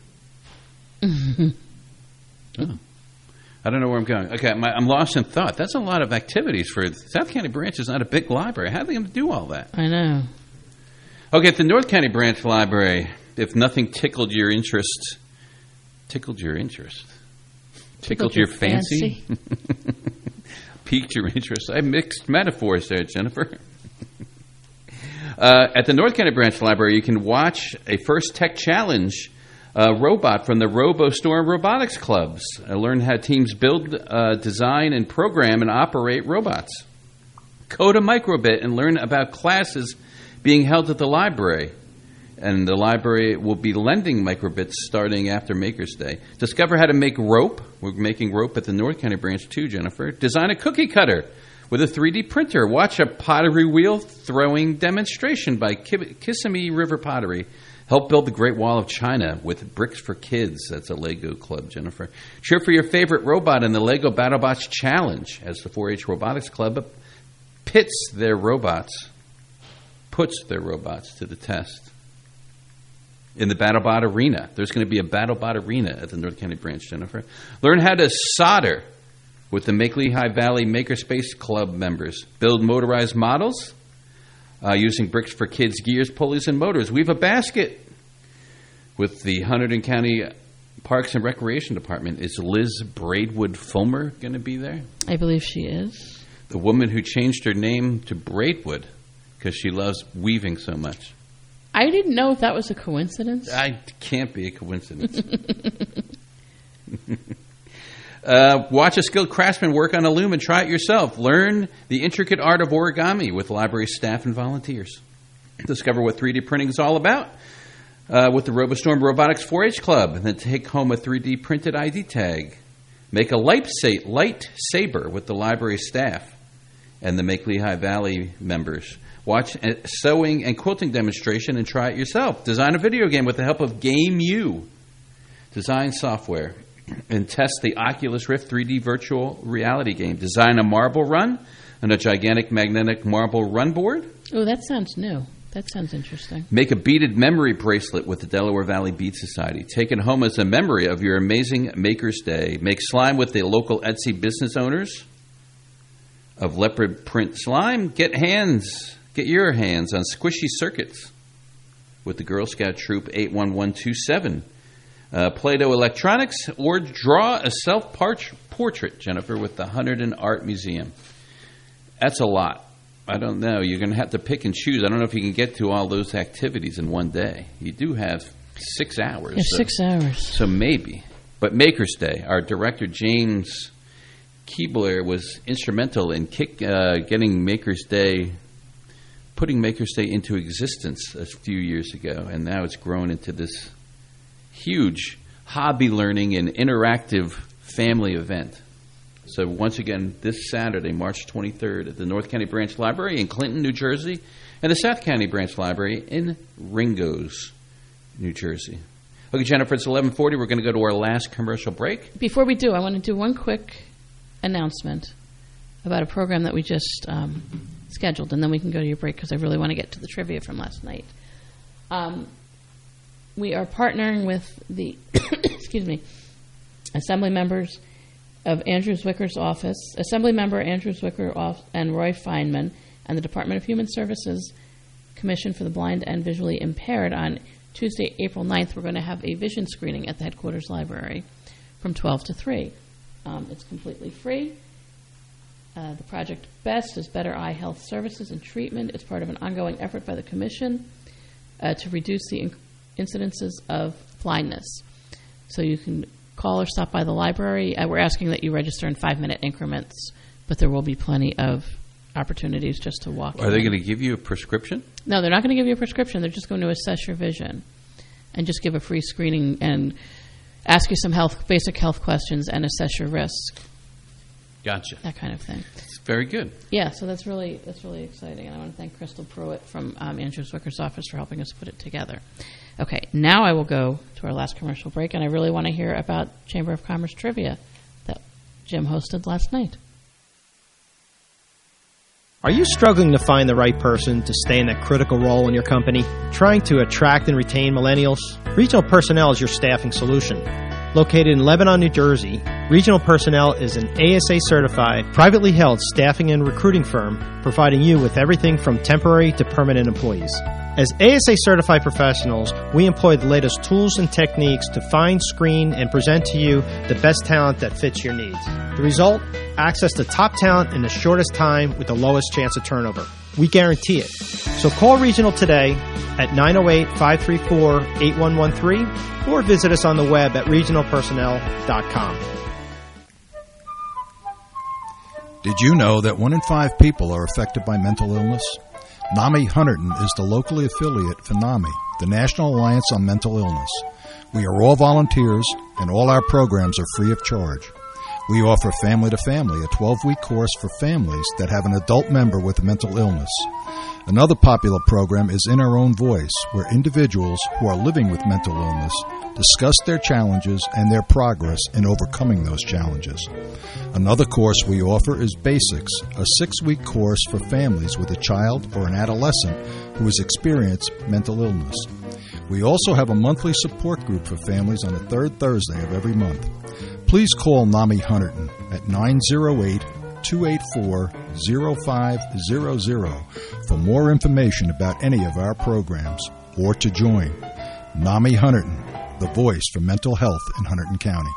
Oh. I don't know where I'm going. Okay, my, I'm lost in thought. That's a lot of activities for South County Branch. Is not a big library. How are they going to do all that? I know. Okay, at the North County Branch Library, if nothing tickled your interest, tickled your interest, tickled, tickled your, your fancy, fancy. piqued your interest. I mixed metaphors there, Jennifer. uh, at the North County Branch Library, you can watch a First Tech Challenge Uh, robot from the RoboStorm Robotics Clubs. I learned how teams build, uh, design, and program and operate robots. Code a microbit and learn about classes being held at the library. And the library will be lending microbits starting after Maker's Day. Discover how to make rope. We're making rope at the North County Branch too, Jennifer. Design a cookie cutter with a three D printer. Watch a pottery wheel throwing demonstration by Kissimmee River Pottery. Help build the Great Wall of China with Bricks for Kids. That's a Lego club, Jennifer. Cheer for your favorite robot in the Lego BattleBots Challenge as the four H Robotics Club pits their robots, puts their robots to the test. In the BattleBot Arena. There's going to be a BattleBot Arena at the North County Branch, Jennifer. Learn how to solder with the Make Lehigh Valley Makerspace Club members. Build motorized models. Uh, using Bricks for Kids, gears, pulleys, and motors. Weave a basket with the Hunterdon County Parks and Recreation Department. Is Liz Braidwood-Fulmer going to be there? I believe she is. The woman who changed her name to Braidwood because she loves weaving so much. I didn't know if that was a coincidence. I can't be a coincidence. Uh, watch a skilled craftsman work on a loom and try it yourself. Learn the intricate art of origami with library staff and volunteers. Discover what three D printing is all about uh, with the RoboStorm Robotics four H Club. And then take home a three D printed I D tag. Make a light, sa- light saber with the library staff and the Make Lehigh Valley members. Watch a sewing and quilting demonstration and try it yourself. Design a video game with the help of Game U. Design software. And test the Oculus Rift three D virtual reality game. Design a marble run on a gigantic magnetic marble run board. Oh, that sounds new. That sounds interesting. Make a beaded memory bracelet with the Delaware Valley Bead Society. Take it home as a memory of your amazing Maker's Day. Make slime with the local Etsy business owners of leopard print slime. Get hands, get your hands on squishy circuits with the Girl Scout Troop eight one one two seven. Uh, Play-Doh Electronics, or draw a self-portrait, Jennifer, with the Hunterdon Art Museum. That's a lot. I don't know. You're going to have to pick and choose. I don't know if you can get to all those activities in one day. You do have six hours. Yeah, so, six hours. So maybe. But Maker's Day, our director, James Keebler, was instrumental in kick, uh, getting Maker's Day, putting Maker's Day into existence a few years ago. And now it's grown into this huge hobby learning and interactive family event. So once again, this Saturday, March twenty-third, at the North County Branch Library in Clinton, New Jersey, and the South County Branch Library in Ringgoes, New Jersey. Okay, Jennifer, it's eleven forty. We're going to go to our last commercial break. Before we do, I want to do one quick announcement about a program that we just um, scheduled, and then we can go to your break because I really want to get to the trivia from last night. Um, we are partnering with the, excuse me, Assembly members of Andrew Zwicker's office, Assembly Member Andrew Zwicker off, and Roy Feynman, and the Department of Human Services Commission for the Blind and Visually Impaired. On Tuesday, April ninth, we're going to have a vision screening at the headquarters library from twelve to three. Um, it's completely free. Uh, the project BEST is Better Eye Health Services and Treatment. It's part of an ongoing effort by the Commission uh, to reduce the inc- incidences of blindness. So you can call or stop by the library. Uh, we're asking that you register in five-minute increments, but there will be plenty of opportunities just to walk Are in. they going to give you a prescription? No, they're not going to give you a prescription. They're just going to assess your vision and just give a free screening and ask you some health, basic health questions and assess your risk. Gotcha. That kind of thing. It's very good. Yeah, so that's really that's really exciting, and I want to thank Crystal Pruitt from um, Andrew Zwicker's office for helping us put it together. Okay, now I will go to our last commercial break, and I really want to hear about Chamber of Commerce trivia that Jim hosted last night. Are you struggling to find the right person to stay in that critical role in your company? Trying to attract and retain millennials? Regional Personnel is your staffing solution. Located in Lebanon, New Jersey, Regional Personnel is an A S A-certified, privately held staffing and recruiting firm providing you with everything from temporary to permanent employees. As A S A-certified professionals, we employ the latest tools and techniques to find, screen, and present to you the best talent that fits your needs. The result? Access to top talent in the shortest time with the lowest chance of turnover. We guarantee it. So call Regional today at nine oh eight, five three four, eight one one three or visit us on the web at regional personnel dot com. Did you know that one in five people are affected by mental illness? NAMI Hunterdon is the locally affiliate for NAMI, the National Alliance on Mental Illness. We are all volunteers, and all our programs are free of charge. We offer Family to Family, a twelve-week course for families that have an adult member with a mental illness. Another popular program is In Our Own Voice, where individuals who are living with mental illness discuss their challenges and their progress in overcoming those challenges. Another course we offer is Basics, a six-week course for families with a child or an adolescent who has experienced mental illness. We also have a monthly support group for families on the third Thursday of every month. Please call NAMI Hunterdon at nine oh eight, two eight four, oh five hundred for more information about any of our programs or to join. NAMI Hunterdon, the voice for mental health in Hunterdon County.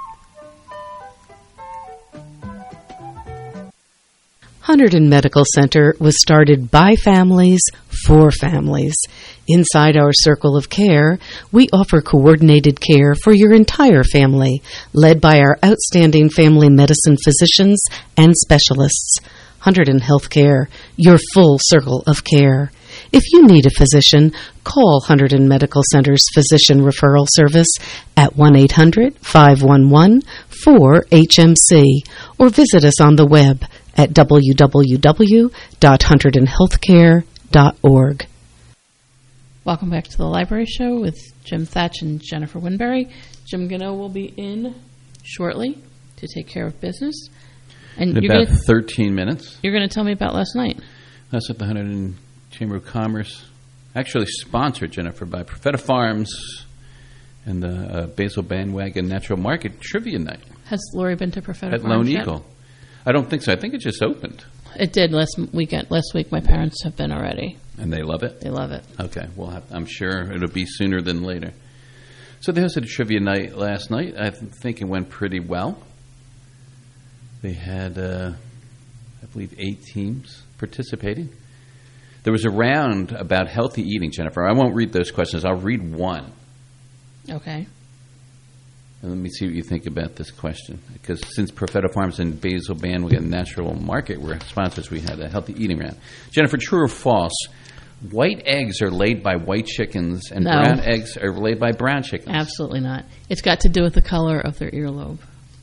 Hunterdon Medical Center was started by families for families. Inside our circle of care, we offer coordinated care for your entire family, led by our outstanding family medicine physicians and specialists. Hunterdon Healthcare, your full circle of care. If you need a physician, call Hunterdon Medical Center's Physician Referral Service at one eight hundred, five one one, four H M C or visit us on the web at w w w dot hunterdon healthcare dot org. Welcome back to the Library Show with Jim Thatch and Jennifer Winberry. Jim Gano will be in shortly to take care of business. And in you're about gonna, thirteen minutes. You're going to tell me about last night. That's at the Hunterdon Chamber of Commerce. Actually sponsored, Jennifer, by Profeta Farms and the uh, Basil Bandwagon Natural Market Trivia Night. Has Lori been to Profeta at Farms Lone yet? Eagle? I don't think so. I think it just opened. It did last weekend. Last week, my parents have been already. And they love it? They love it. Okay. We'll have, I'm sure it'll be sooner than later. So they hosted a trivia night last night. I think it went pretty well. They had, uh, I believe, eight teams participating. There was a round about healthy eating, Jennifer. I won't read those questions. I'll read one. Okay. And let me see what you think about this question. Because since Profeta Farms and Basil Bandwagon Natural Market were sponsors, we had a healthy eating round. Jennifer, true or false? White eggs are laid by white chickens and no. brown eggs are laid by brown chickens. Absolutely not. It's got to do with the color of their earlobe.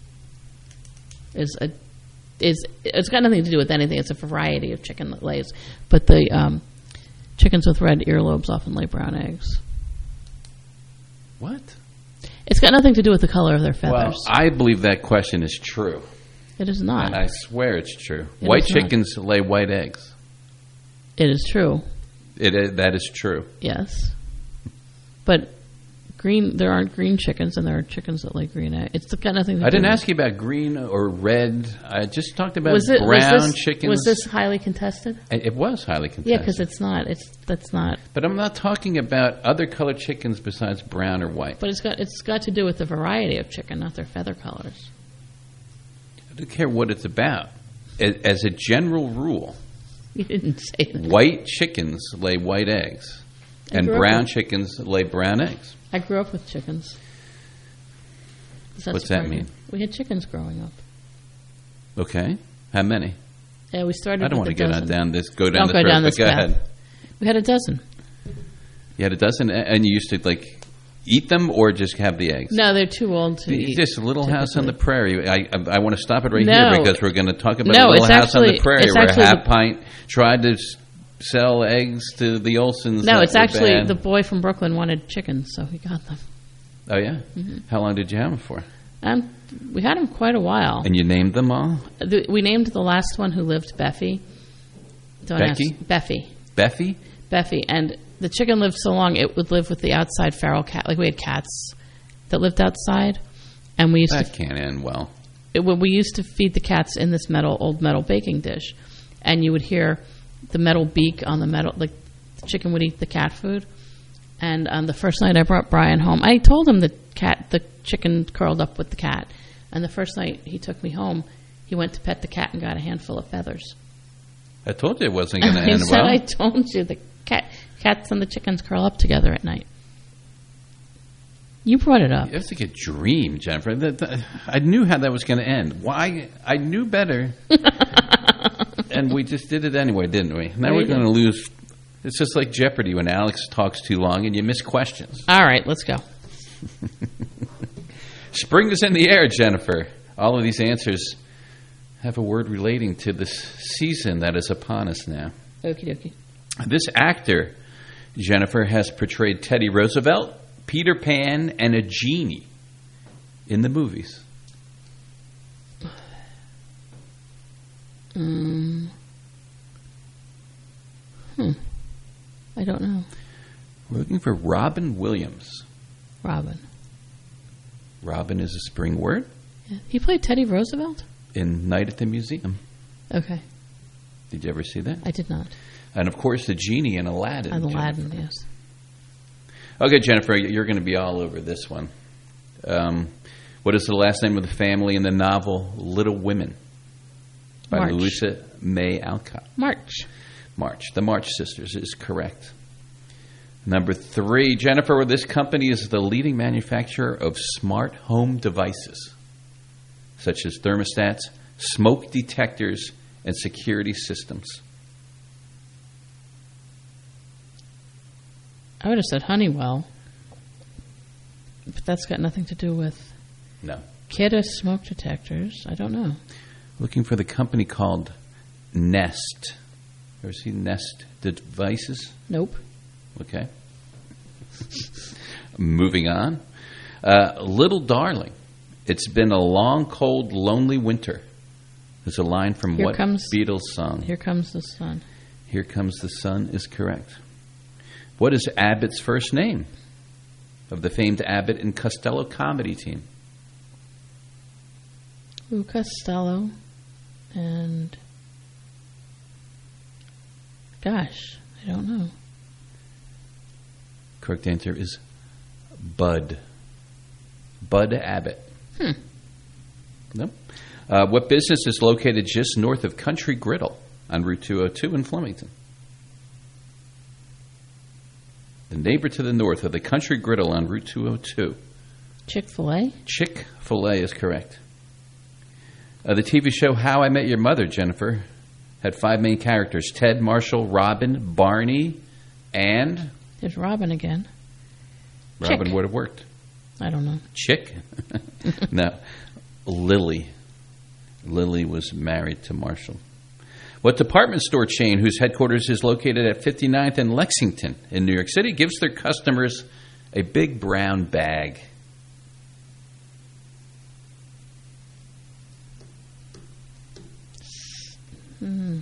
Is a is it's got nothing to do with anything. It's a variety of chicken that lays, but the um, chickens with red earlobes often lay brown eggs. What? It's got nothing to do with the color of their feathers. Well, I believe that question is true. It is not. And I swear it's true. It white is not. chickens lay white eggs. It is true. It is, that is true. Yes, but green. There aren't green chickens, and there are chickens that lay green eggs. It's got nothing to do. I didn't with ask you about green or red. I just talked about was it, brown was this, chickens. Was this highly contested? It was highly contested. Yeah, because it's not. It's that's not. But I'm not talking about other colored chickens besides brown or white. But it's got it's got to do with the variety of chicken, not their feather colors. I don't care what it's about. As a general rule, you didn't say that. White chickens lay white eggs, I and grew brown up with, chickens lay brown eggs. I grew up with chickens. Does What's that surprise you? mean? We had chickens growing up. Okay, how many? Yeah, we started. I don't want with to a go dozen. down this. Go Don't down this go road, down but this go path. ahead. We had a dozen. You had a dozen, and you used to like eat them or just have the eggs? No, they're too old to The- eat. Just Little typically. House on the Prairie. I I, I want to stop it right No. here because we're going to talk about No, Little it's House on actually- the Prairie it's where actually Half the- Pint tried to s- sell eggs to the Olsons. No, that it's were actually bad. the boy from Brooklyn wanted chickens, so he got them. Oh, yeah? Mhm. How long did you have them for? Um, we had them quite a while. And you named them all? The, we named the last one who lived Beffy. Don't Becky? ask. Beffy. Beffy? Beffy. And the chicken lived so long, it would live with the outside feral cat. Like, we had cats that lived outside. And we used That to... can't end well. It, when we used to feed the cats in this metal, old metal baking dish. And you would hear the metal beak on the metal... Like, the chicken would eat the cat food. And on the first night I brought Brian home, I told him the cat, the chicken curled up with the cat. And the first night he took me home, he went to pet the cat and got a handful of feathers. I told you it wasn't going to He end said, well. I told you, the cat, cats and the chickens curl up together at night. You brought it up. It's like a dream, Jennifer. That, that- I knew how that was going to end. Why? I knew better. And we just did it anyway, didn't we? Now We we're did. going to lose. It's just like Jeopardy when Alex talks too long and you miss questions. All right, let's go. Spring is in the air, Jennifer. All of these answers have a word relating to this season that is upon us now. Okie dokie. This actor, Jennifer, has portrayed Teddy Roosevelt, Peter Pan, and a genie in the movies. Um, hmm. I don't know. We're looking for Robin Williams. Robin. Robin is a spring word Yeah. He played Teddy Roosevelt? in Night at the Museum. Okay. Did you ever see that? I did not. And of course, the genie in Aladdin. I'm Aladdin, Jennifer. yes. Okay, Jennifer, you're going to be all over this one. Um, what is the last name of the family in the novel Little Women by March. Louisa May Alcott? March. March. The March Sisters is correct. Number three, Jennifer, this company is the leading manufacturer of smart home devices, such as thermostats, smoke detectors, and security systems. I would have said Honeywell, but that's got nothing to do with No. Kidda smoke detectors. I don't know. Looking for the company called Nest. Ever seen Nest Devices? Nope. Okay. Moving on. Uh, Little Darling. It's been a long, cold, lonely winter. There's a line from Here what comes- Beatles song? Here comes the sun. Here Comes the Sun is correct. What is Abbott's first name of the famed Abbott and Costello comedy team? Lou Costello and gosh, I don't know. Correct answer is Bud. Bud Abbott. Hmm. No. Uh, what business is located just north of Country Griddle on Route two oh two in Flemington? The neighbor to the north of the Country Griddle on Route two oh two. Chick-fil-A? Chick-fil-A is correct. Uh, the T V show How I Met Your Mother, Jennifer, had five main characters: Ted, Marshall, Robin, Barney, and There's Robin again. Robin Chick. would have worked. I don't know. Chick? No. Lily. Lily was married to Marshall. What department store chain whose headquarters is located at fifty-ninth and Lexington in New York City gives their customers a big brown bag? Hmm.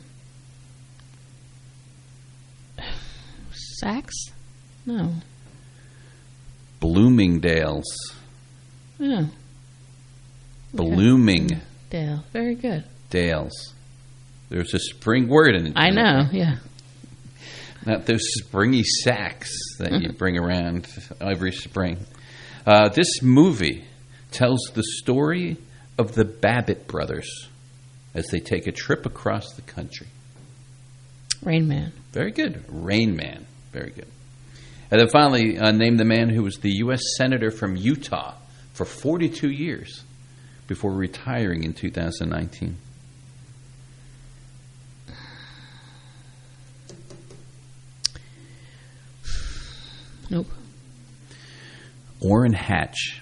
Saks? No. Bloomingdale's. Yeah. Blooming Dale. Very good. Dales. There's a spring word in it. I know, yeah. Not those springy sacks that you bring around every spring. Uh, this movie tells the story of the Babbitt brothers as they take a trip across the country. Rain Man. Very good. Rain Man. Very good. And then finally, uh, name the man who was the U S Senator from Utah for forty-two years before retiring in two thousand nineteen. Nope. Orrin Hatch.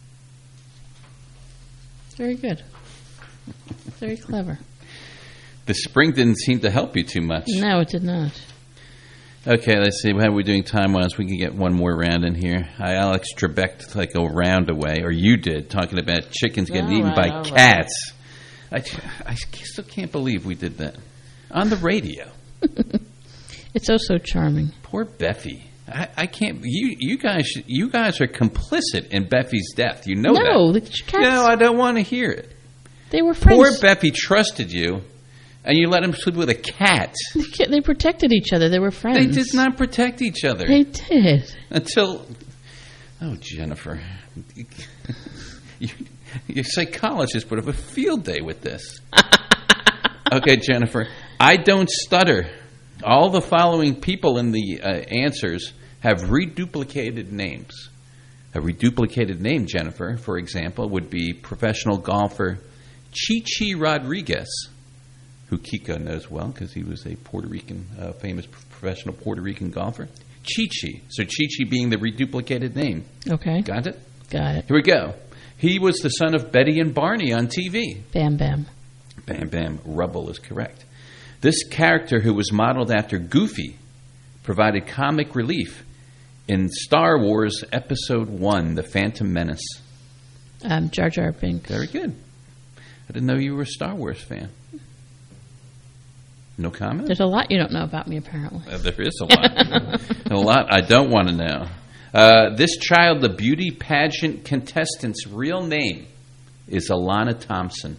Very good. Very clever. The spring didn't seem to help you too much. No, it did not. Okay, let's see. How are we doing time-wise? We can get one more round in here. I, Alex Trebek, like a round away, or you did, talking about chickens getting All eaten right, by all cats. Right. I, I still can't believe we did that. On the radio. It's oh so charming. Poor Beffy. I, I can't. You you guys you guys are complicit in Beffy's death. You know no, that. the cats. No, I don't want to hear it. They were friends. Poor Beffy trusted you, and you let him sleep with a cat. They protected each other. They were friends. They did not protect each other. They did. Until, oh, Jennifer, you, your psychologist would have a field day with this. Okay, Jennifer, I don't stutter. All the following people in the uh, answers have reduplicated names. A reduplicated name, Jennifer, for example, would be professional golfer Chi-Chi Rodriguez, who Kiko knows well because he was a Puerto Rican, uh, famous professional Puerto Rican golfer. Chi-Chi. So Chi-Chi being the reduplicated name. Okay. Got it? Got it. Here we go. He was the son of Betty and Barney on T V. Bam Bam. Bam Bam. Rubble is correct. This character, who was modeled after Goofy, provided comic relief in Star Wars Episode one, The Phantom Menace. Um, Jar Jar Binks. Very good. I didn't know you were a Star Wars fan. No comment? There's a lot you don't know about me, apparently. Uh, there is a lot. a lot I don't want to know. Uh, this child, the beauty pageant contestant's real name is Alana Thompson.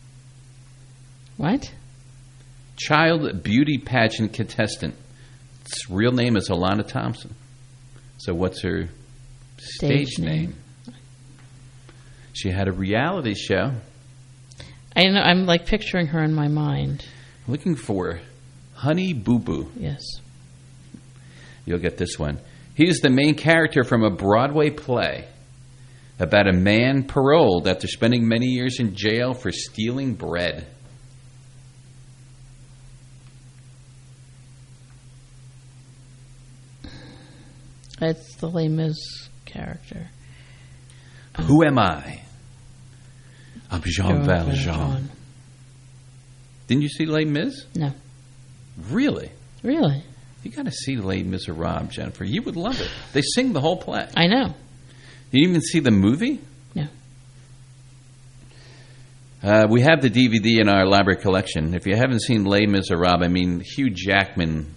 What? Child beauty pageant contestant. Its real name is Alana Thompson. So what's her stage, Stage name? name. She had a reality show. I know. I'm like picturing her in my mind. Looking for Honey Boo Boo. Yes. You'll get this one. He is the main character from a Broadway play about a man paroled after spending many years in jail for stealing bread. It's the Les Mis character. Who am I? I'm Jean Jean Valjean. Valjean. Didn't you see Les Mis? No. Really? Really? You got to see Les Miserables, Jennifer. You would love it. They sing the whole play. I know. You didn't even see the movie? No. Uh, we have the D V D in our library collection. If you haven't seen Les Miserables, I mean, Hugh Jackman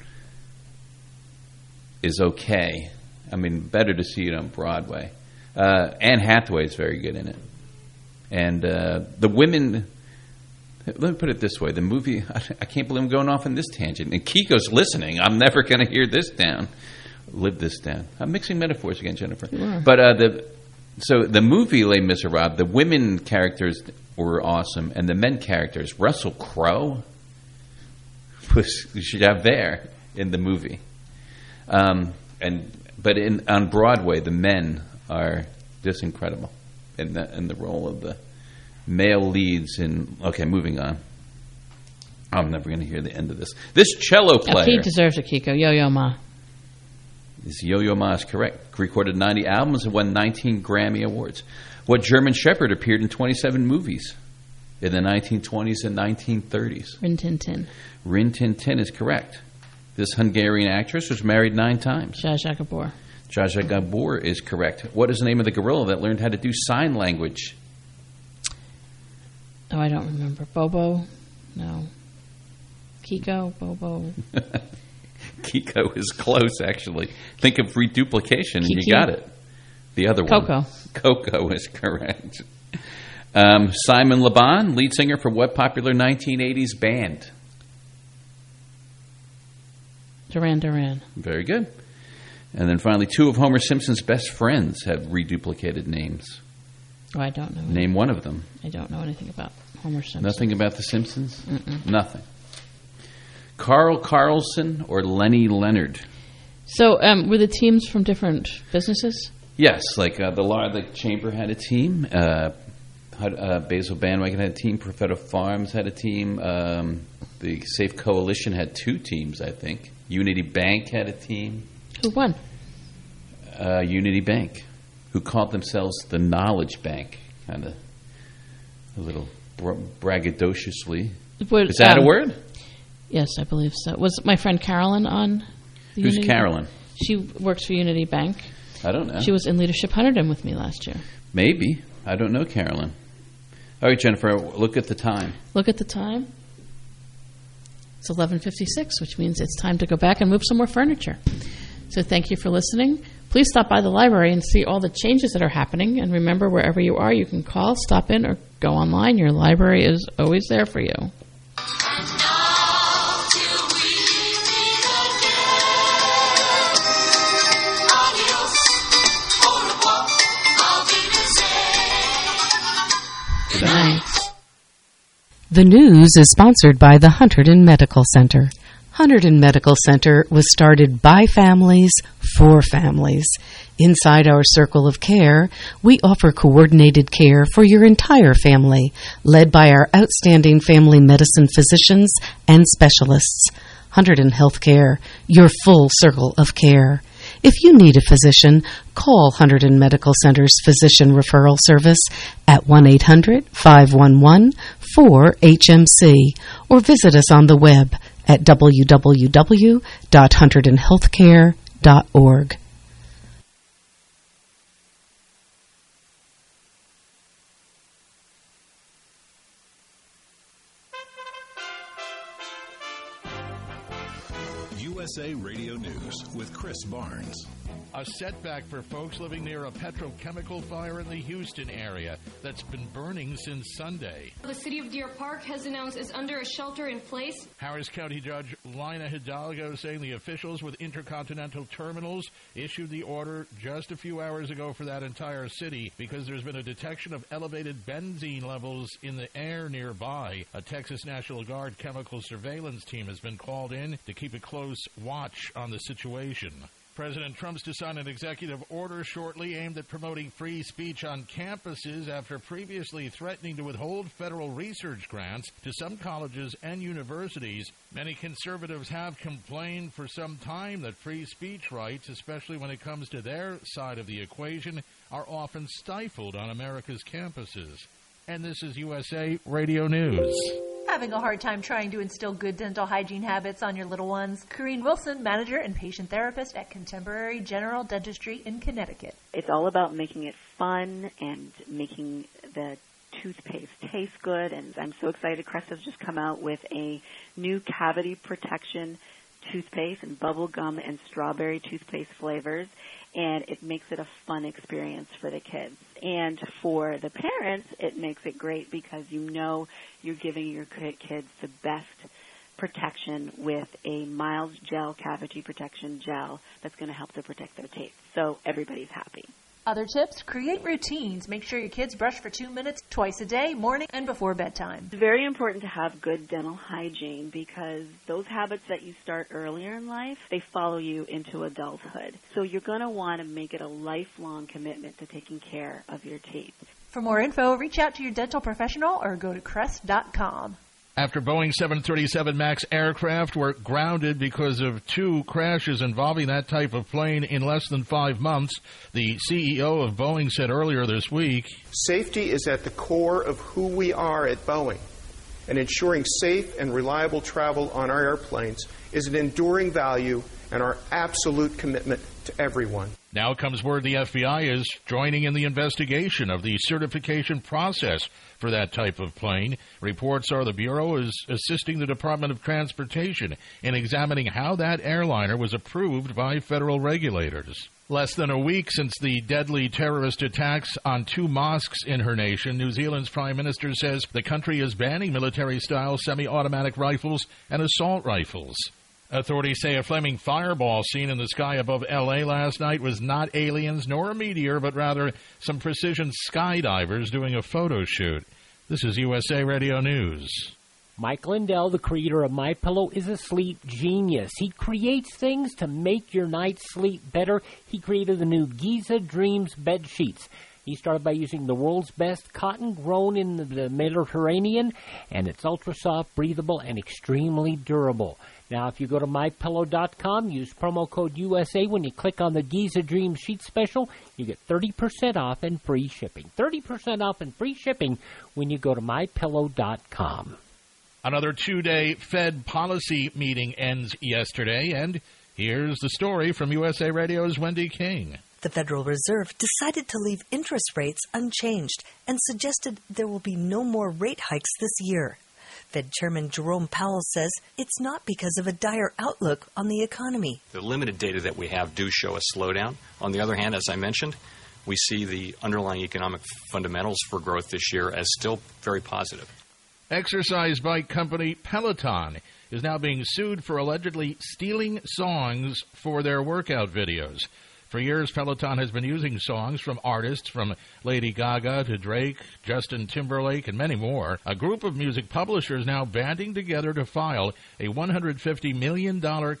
is okay. I mean, better to see it on Broadway. Uh, Anne Hathaway is very good in it. And uh, the women... Let me put it this way. The movie, I can't believe I'm going off on this tangent. And Kiko's listening. I'm never going to hear this down. Live this down. I'm mixing metaphors again, Jennifer. Sure. But uh, the so the movie Les Miserables, the women characters were awesome. And the men characters, Russell Crowe was Javert in the movie. Um, and But in on Broadway, the men are just incredible in the, in the role of the male leads in... Okay, moving on. I'm never going to hear the end of this. This cello player... Oh, he deserves a Kiko. Yo-Yo Ma. Is Yo-Yo Ma is correct. Recorded ninety albums and won nineteen Grammy Awards. What German Shepherd appeared in twenty-seven movies in the nineteen twenties and nineteen thirties? Rin Tin Tin. Rin Tin Tin is correct. This Hungarian actress was married nine times. Zsa Zsa Gabor. Zsa Zsa Gabor is correct. What is the name of the gorilla that learned how to do sign language? Oh, I don't remember. Bobo? No. Kiko? Bobo? Kiko is close, actually. Think of reduplication, and Kiki? you got it. The other one. Coco. Coco is correct. Um, Simon Le Bon, lead singer for what popular nineteen eighties band? Duran Duran. Very good. And then finally, two of Homer Simpson's best friends have reduplicated names. Oh, I don't know. Name anything. one of them. I don't know anything about Homer Simpson. Nothing about the Simpsons? Mm-mm. Nothing. Carl Carlson or Lenny Leonard? So, um, were the teams from different businesses? Yes, like uh, the Law, the Chamber had a team. Uh, uh, Basil Bandwagon had a team. Profeta Farms had a team. Um, the Safe Coalition had two teams, I think. Unity Bank had a team. Who won? Uh, Unity Bank. who called themselves the Knowledge Bank, kind of a little bra- braggadociously. Would, Is that um, a word? Yes, I believe so. Was my friend Carolyn on? The Who's Unity Carolyn? Bank? She works for Unity Bank. I don't know. She was in Leadership Hunterdon with me last year. Maybe. I don't know Carolyn. All right, Jennifer, look at the time. Look at the time. It's eleven fifty-six, which means it's time to go back and move some more furniture. So thank you for listening. Please stop by the library and see all the changes that are happening. And remember, wherever you are, you can call, stop in, or go online. Your library is always there for you. Good night. The news is sponsored by the Hunterdon Medical Center. Hunterdon Medical Center was started by families for families. Inside our circle of care, we offer coordinated care for your entire family, led by our outstanding family medicine physicians and specialists. Hunterdon Healthcare, your full circle of care. If you need a physician, call Hunterdon Medical Center's Physician Referral Service at one eight hundred, five one one, four H M C or visit us on the web at w w w dot hunterdon healthcare dot org. U S A Radio News with Chris Barnes. A setback for folks living near a petrochemical fire in the Houston area that's been burning since Sunday. The city of Deer Park has announced it's under a shelter in place. Harris County Judge Lina Hidalgo saying the officials with Intercontinental Terminals issued the order just a few hours ago for that entire city because there's been a detection of elevated benzene levels in the air nearby. A Texas National Guard chemical surveillance team has been called in to keep a close watch on the situation. President Trump's to sign an executive order shortly aimed at promoting free speech on campuses after previously threatening to withhold federal research grants to some colleges and universities. Many conservatives have complained for some time that free speech rights, especially when it comes to their side of the equation, are often stifled on America's campuses. And this is U S A Radio News. Having a hard time trying to instill good dental hygiene habits on your little ones? Corrine Wilson, manager and patient therapist at Contemporary General Dentistry in Connecticut. It's all about making it fun and making the toothpaste taste good. And I'm so excited. Crest has just come out with a new cavity protection toothpaste and bubble gum and strawberry toothpaste flavors. And it makes it a fun experience for the kids. And for the parents, it makes it great because you know you're giving your kids the best protection with a mild gel cavity protection gel that's going to help to protect their teeth. So everybody's happy. Other tips, create routines. Make sure your kids brush for two minutes twice a day, morning and before bedtime. It's very important to have good dental hygiene because those habits that you start earlier in life, they follow you into adulthood. So you're going to want to make it a lifelong commitment to taking care of your teeth. For more info, reach out to your dental professional or go to crest dot com. After Boeing seven thirty-seven MAX aircraft were grounded because of two crashes involving that type of plane in less than five months, the C E O of Boeing said earlier this week, "Safety is at the core of who we are at Boeing, and ensuring safe and reliable travel on our airplanes is an enduring value and our absolute commitment to everyone." Now comes word the F B I is joining in the investigation of the certification process for that type of plane. Reports are the Bureau is assisting the Department of Transportation in examining how that airliner was approved by federal regulators. Less than a week since the deadly terrorist attacks on two mosques in her nation, New Zealand's Prime Minister says the country is banning military-style semi-automatic rifles and assault rifles. Authorities say a flaming fireball seen in the sky above L A last night was not aliens nor a meteor, but rather some precision skydivers doing a photo shoot. This is U S A Radio News. Mike Lindell, the creator of MyPillow, is a sleep genius. He creates things to make your night's sleep better. He created the new Giza Dreams bed sheets. He started by using the world's best cotton grown in the Mediterranean, and it's ultra soft, breathable, and extremely durable. Now, if you go to my pillow dot com, use promo code U S A when you click on the Giza Dream Sheet Special, you get thirty percent off and free shipping. thirty percent off and free shipping when you go to my pillow dot com. Another two-day Fed policy meeting ends yesterday, and here's the story from U S A Radio's Wendy King. The Federal Reserve decided to leave interest rates unchanged and suggested there will be no more rate hikes this year. Fed Chairman Jerome Powell says it's not because of a dire outlook on the economy. The limited data that we have do show a slowdown. On the other hand, as I mentioned, we see the underlying economic fundamentals for growth this year as still very positive. Exercise bike company Peloton is now being sued for allegedly stealing songs for their workout videos. For years, Peloton has been using songs from artists from Lady Gaga to Drake, Justin Timberlake, and many more. A group of music publishers now banding together to file a one hundred fifty million dollars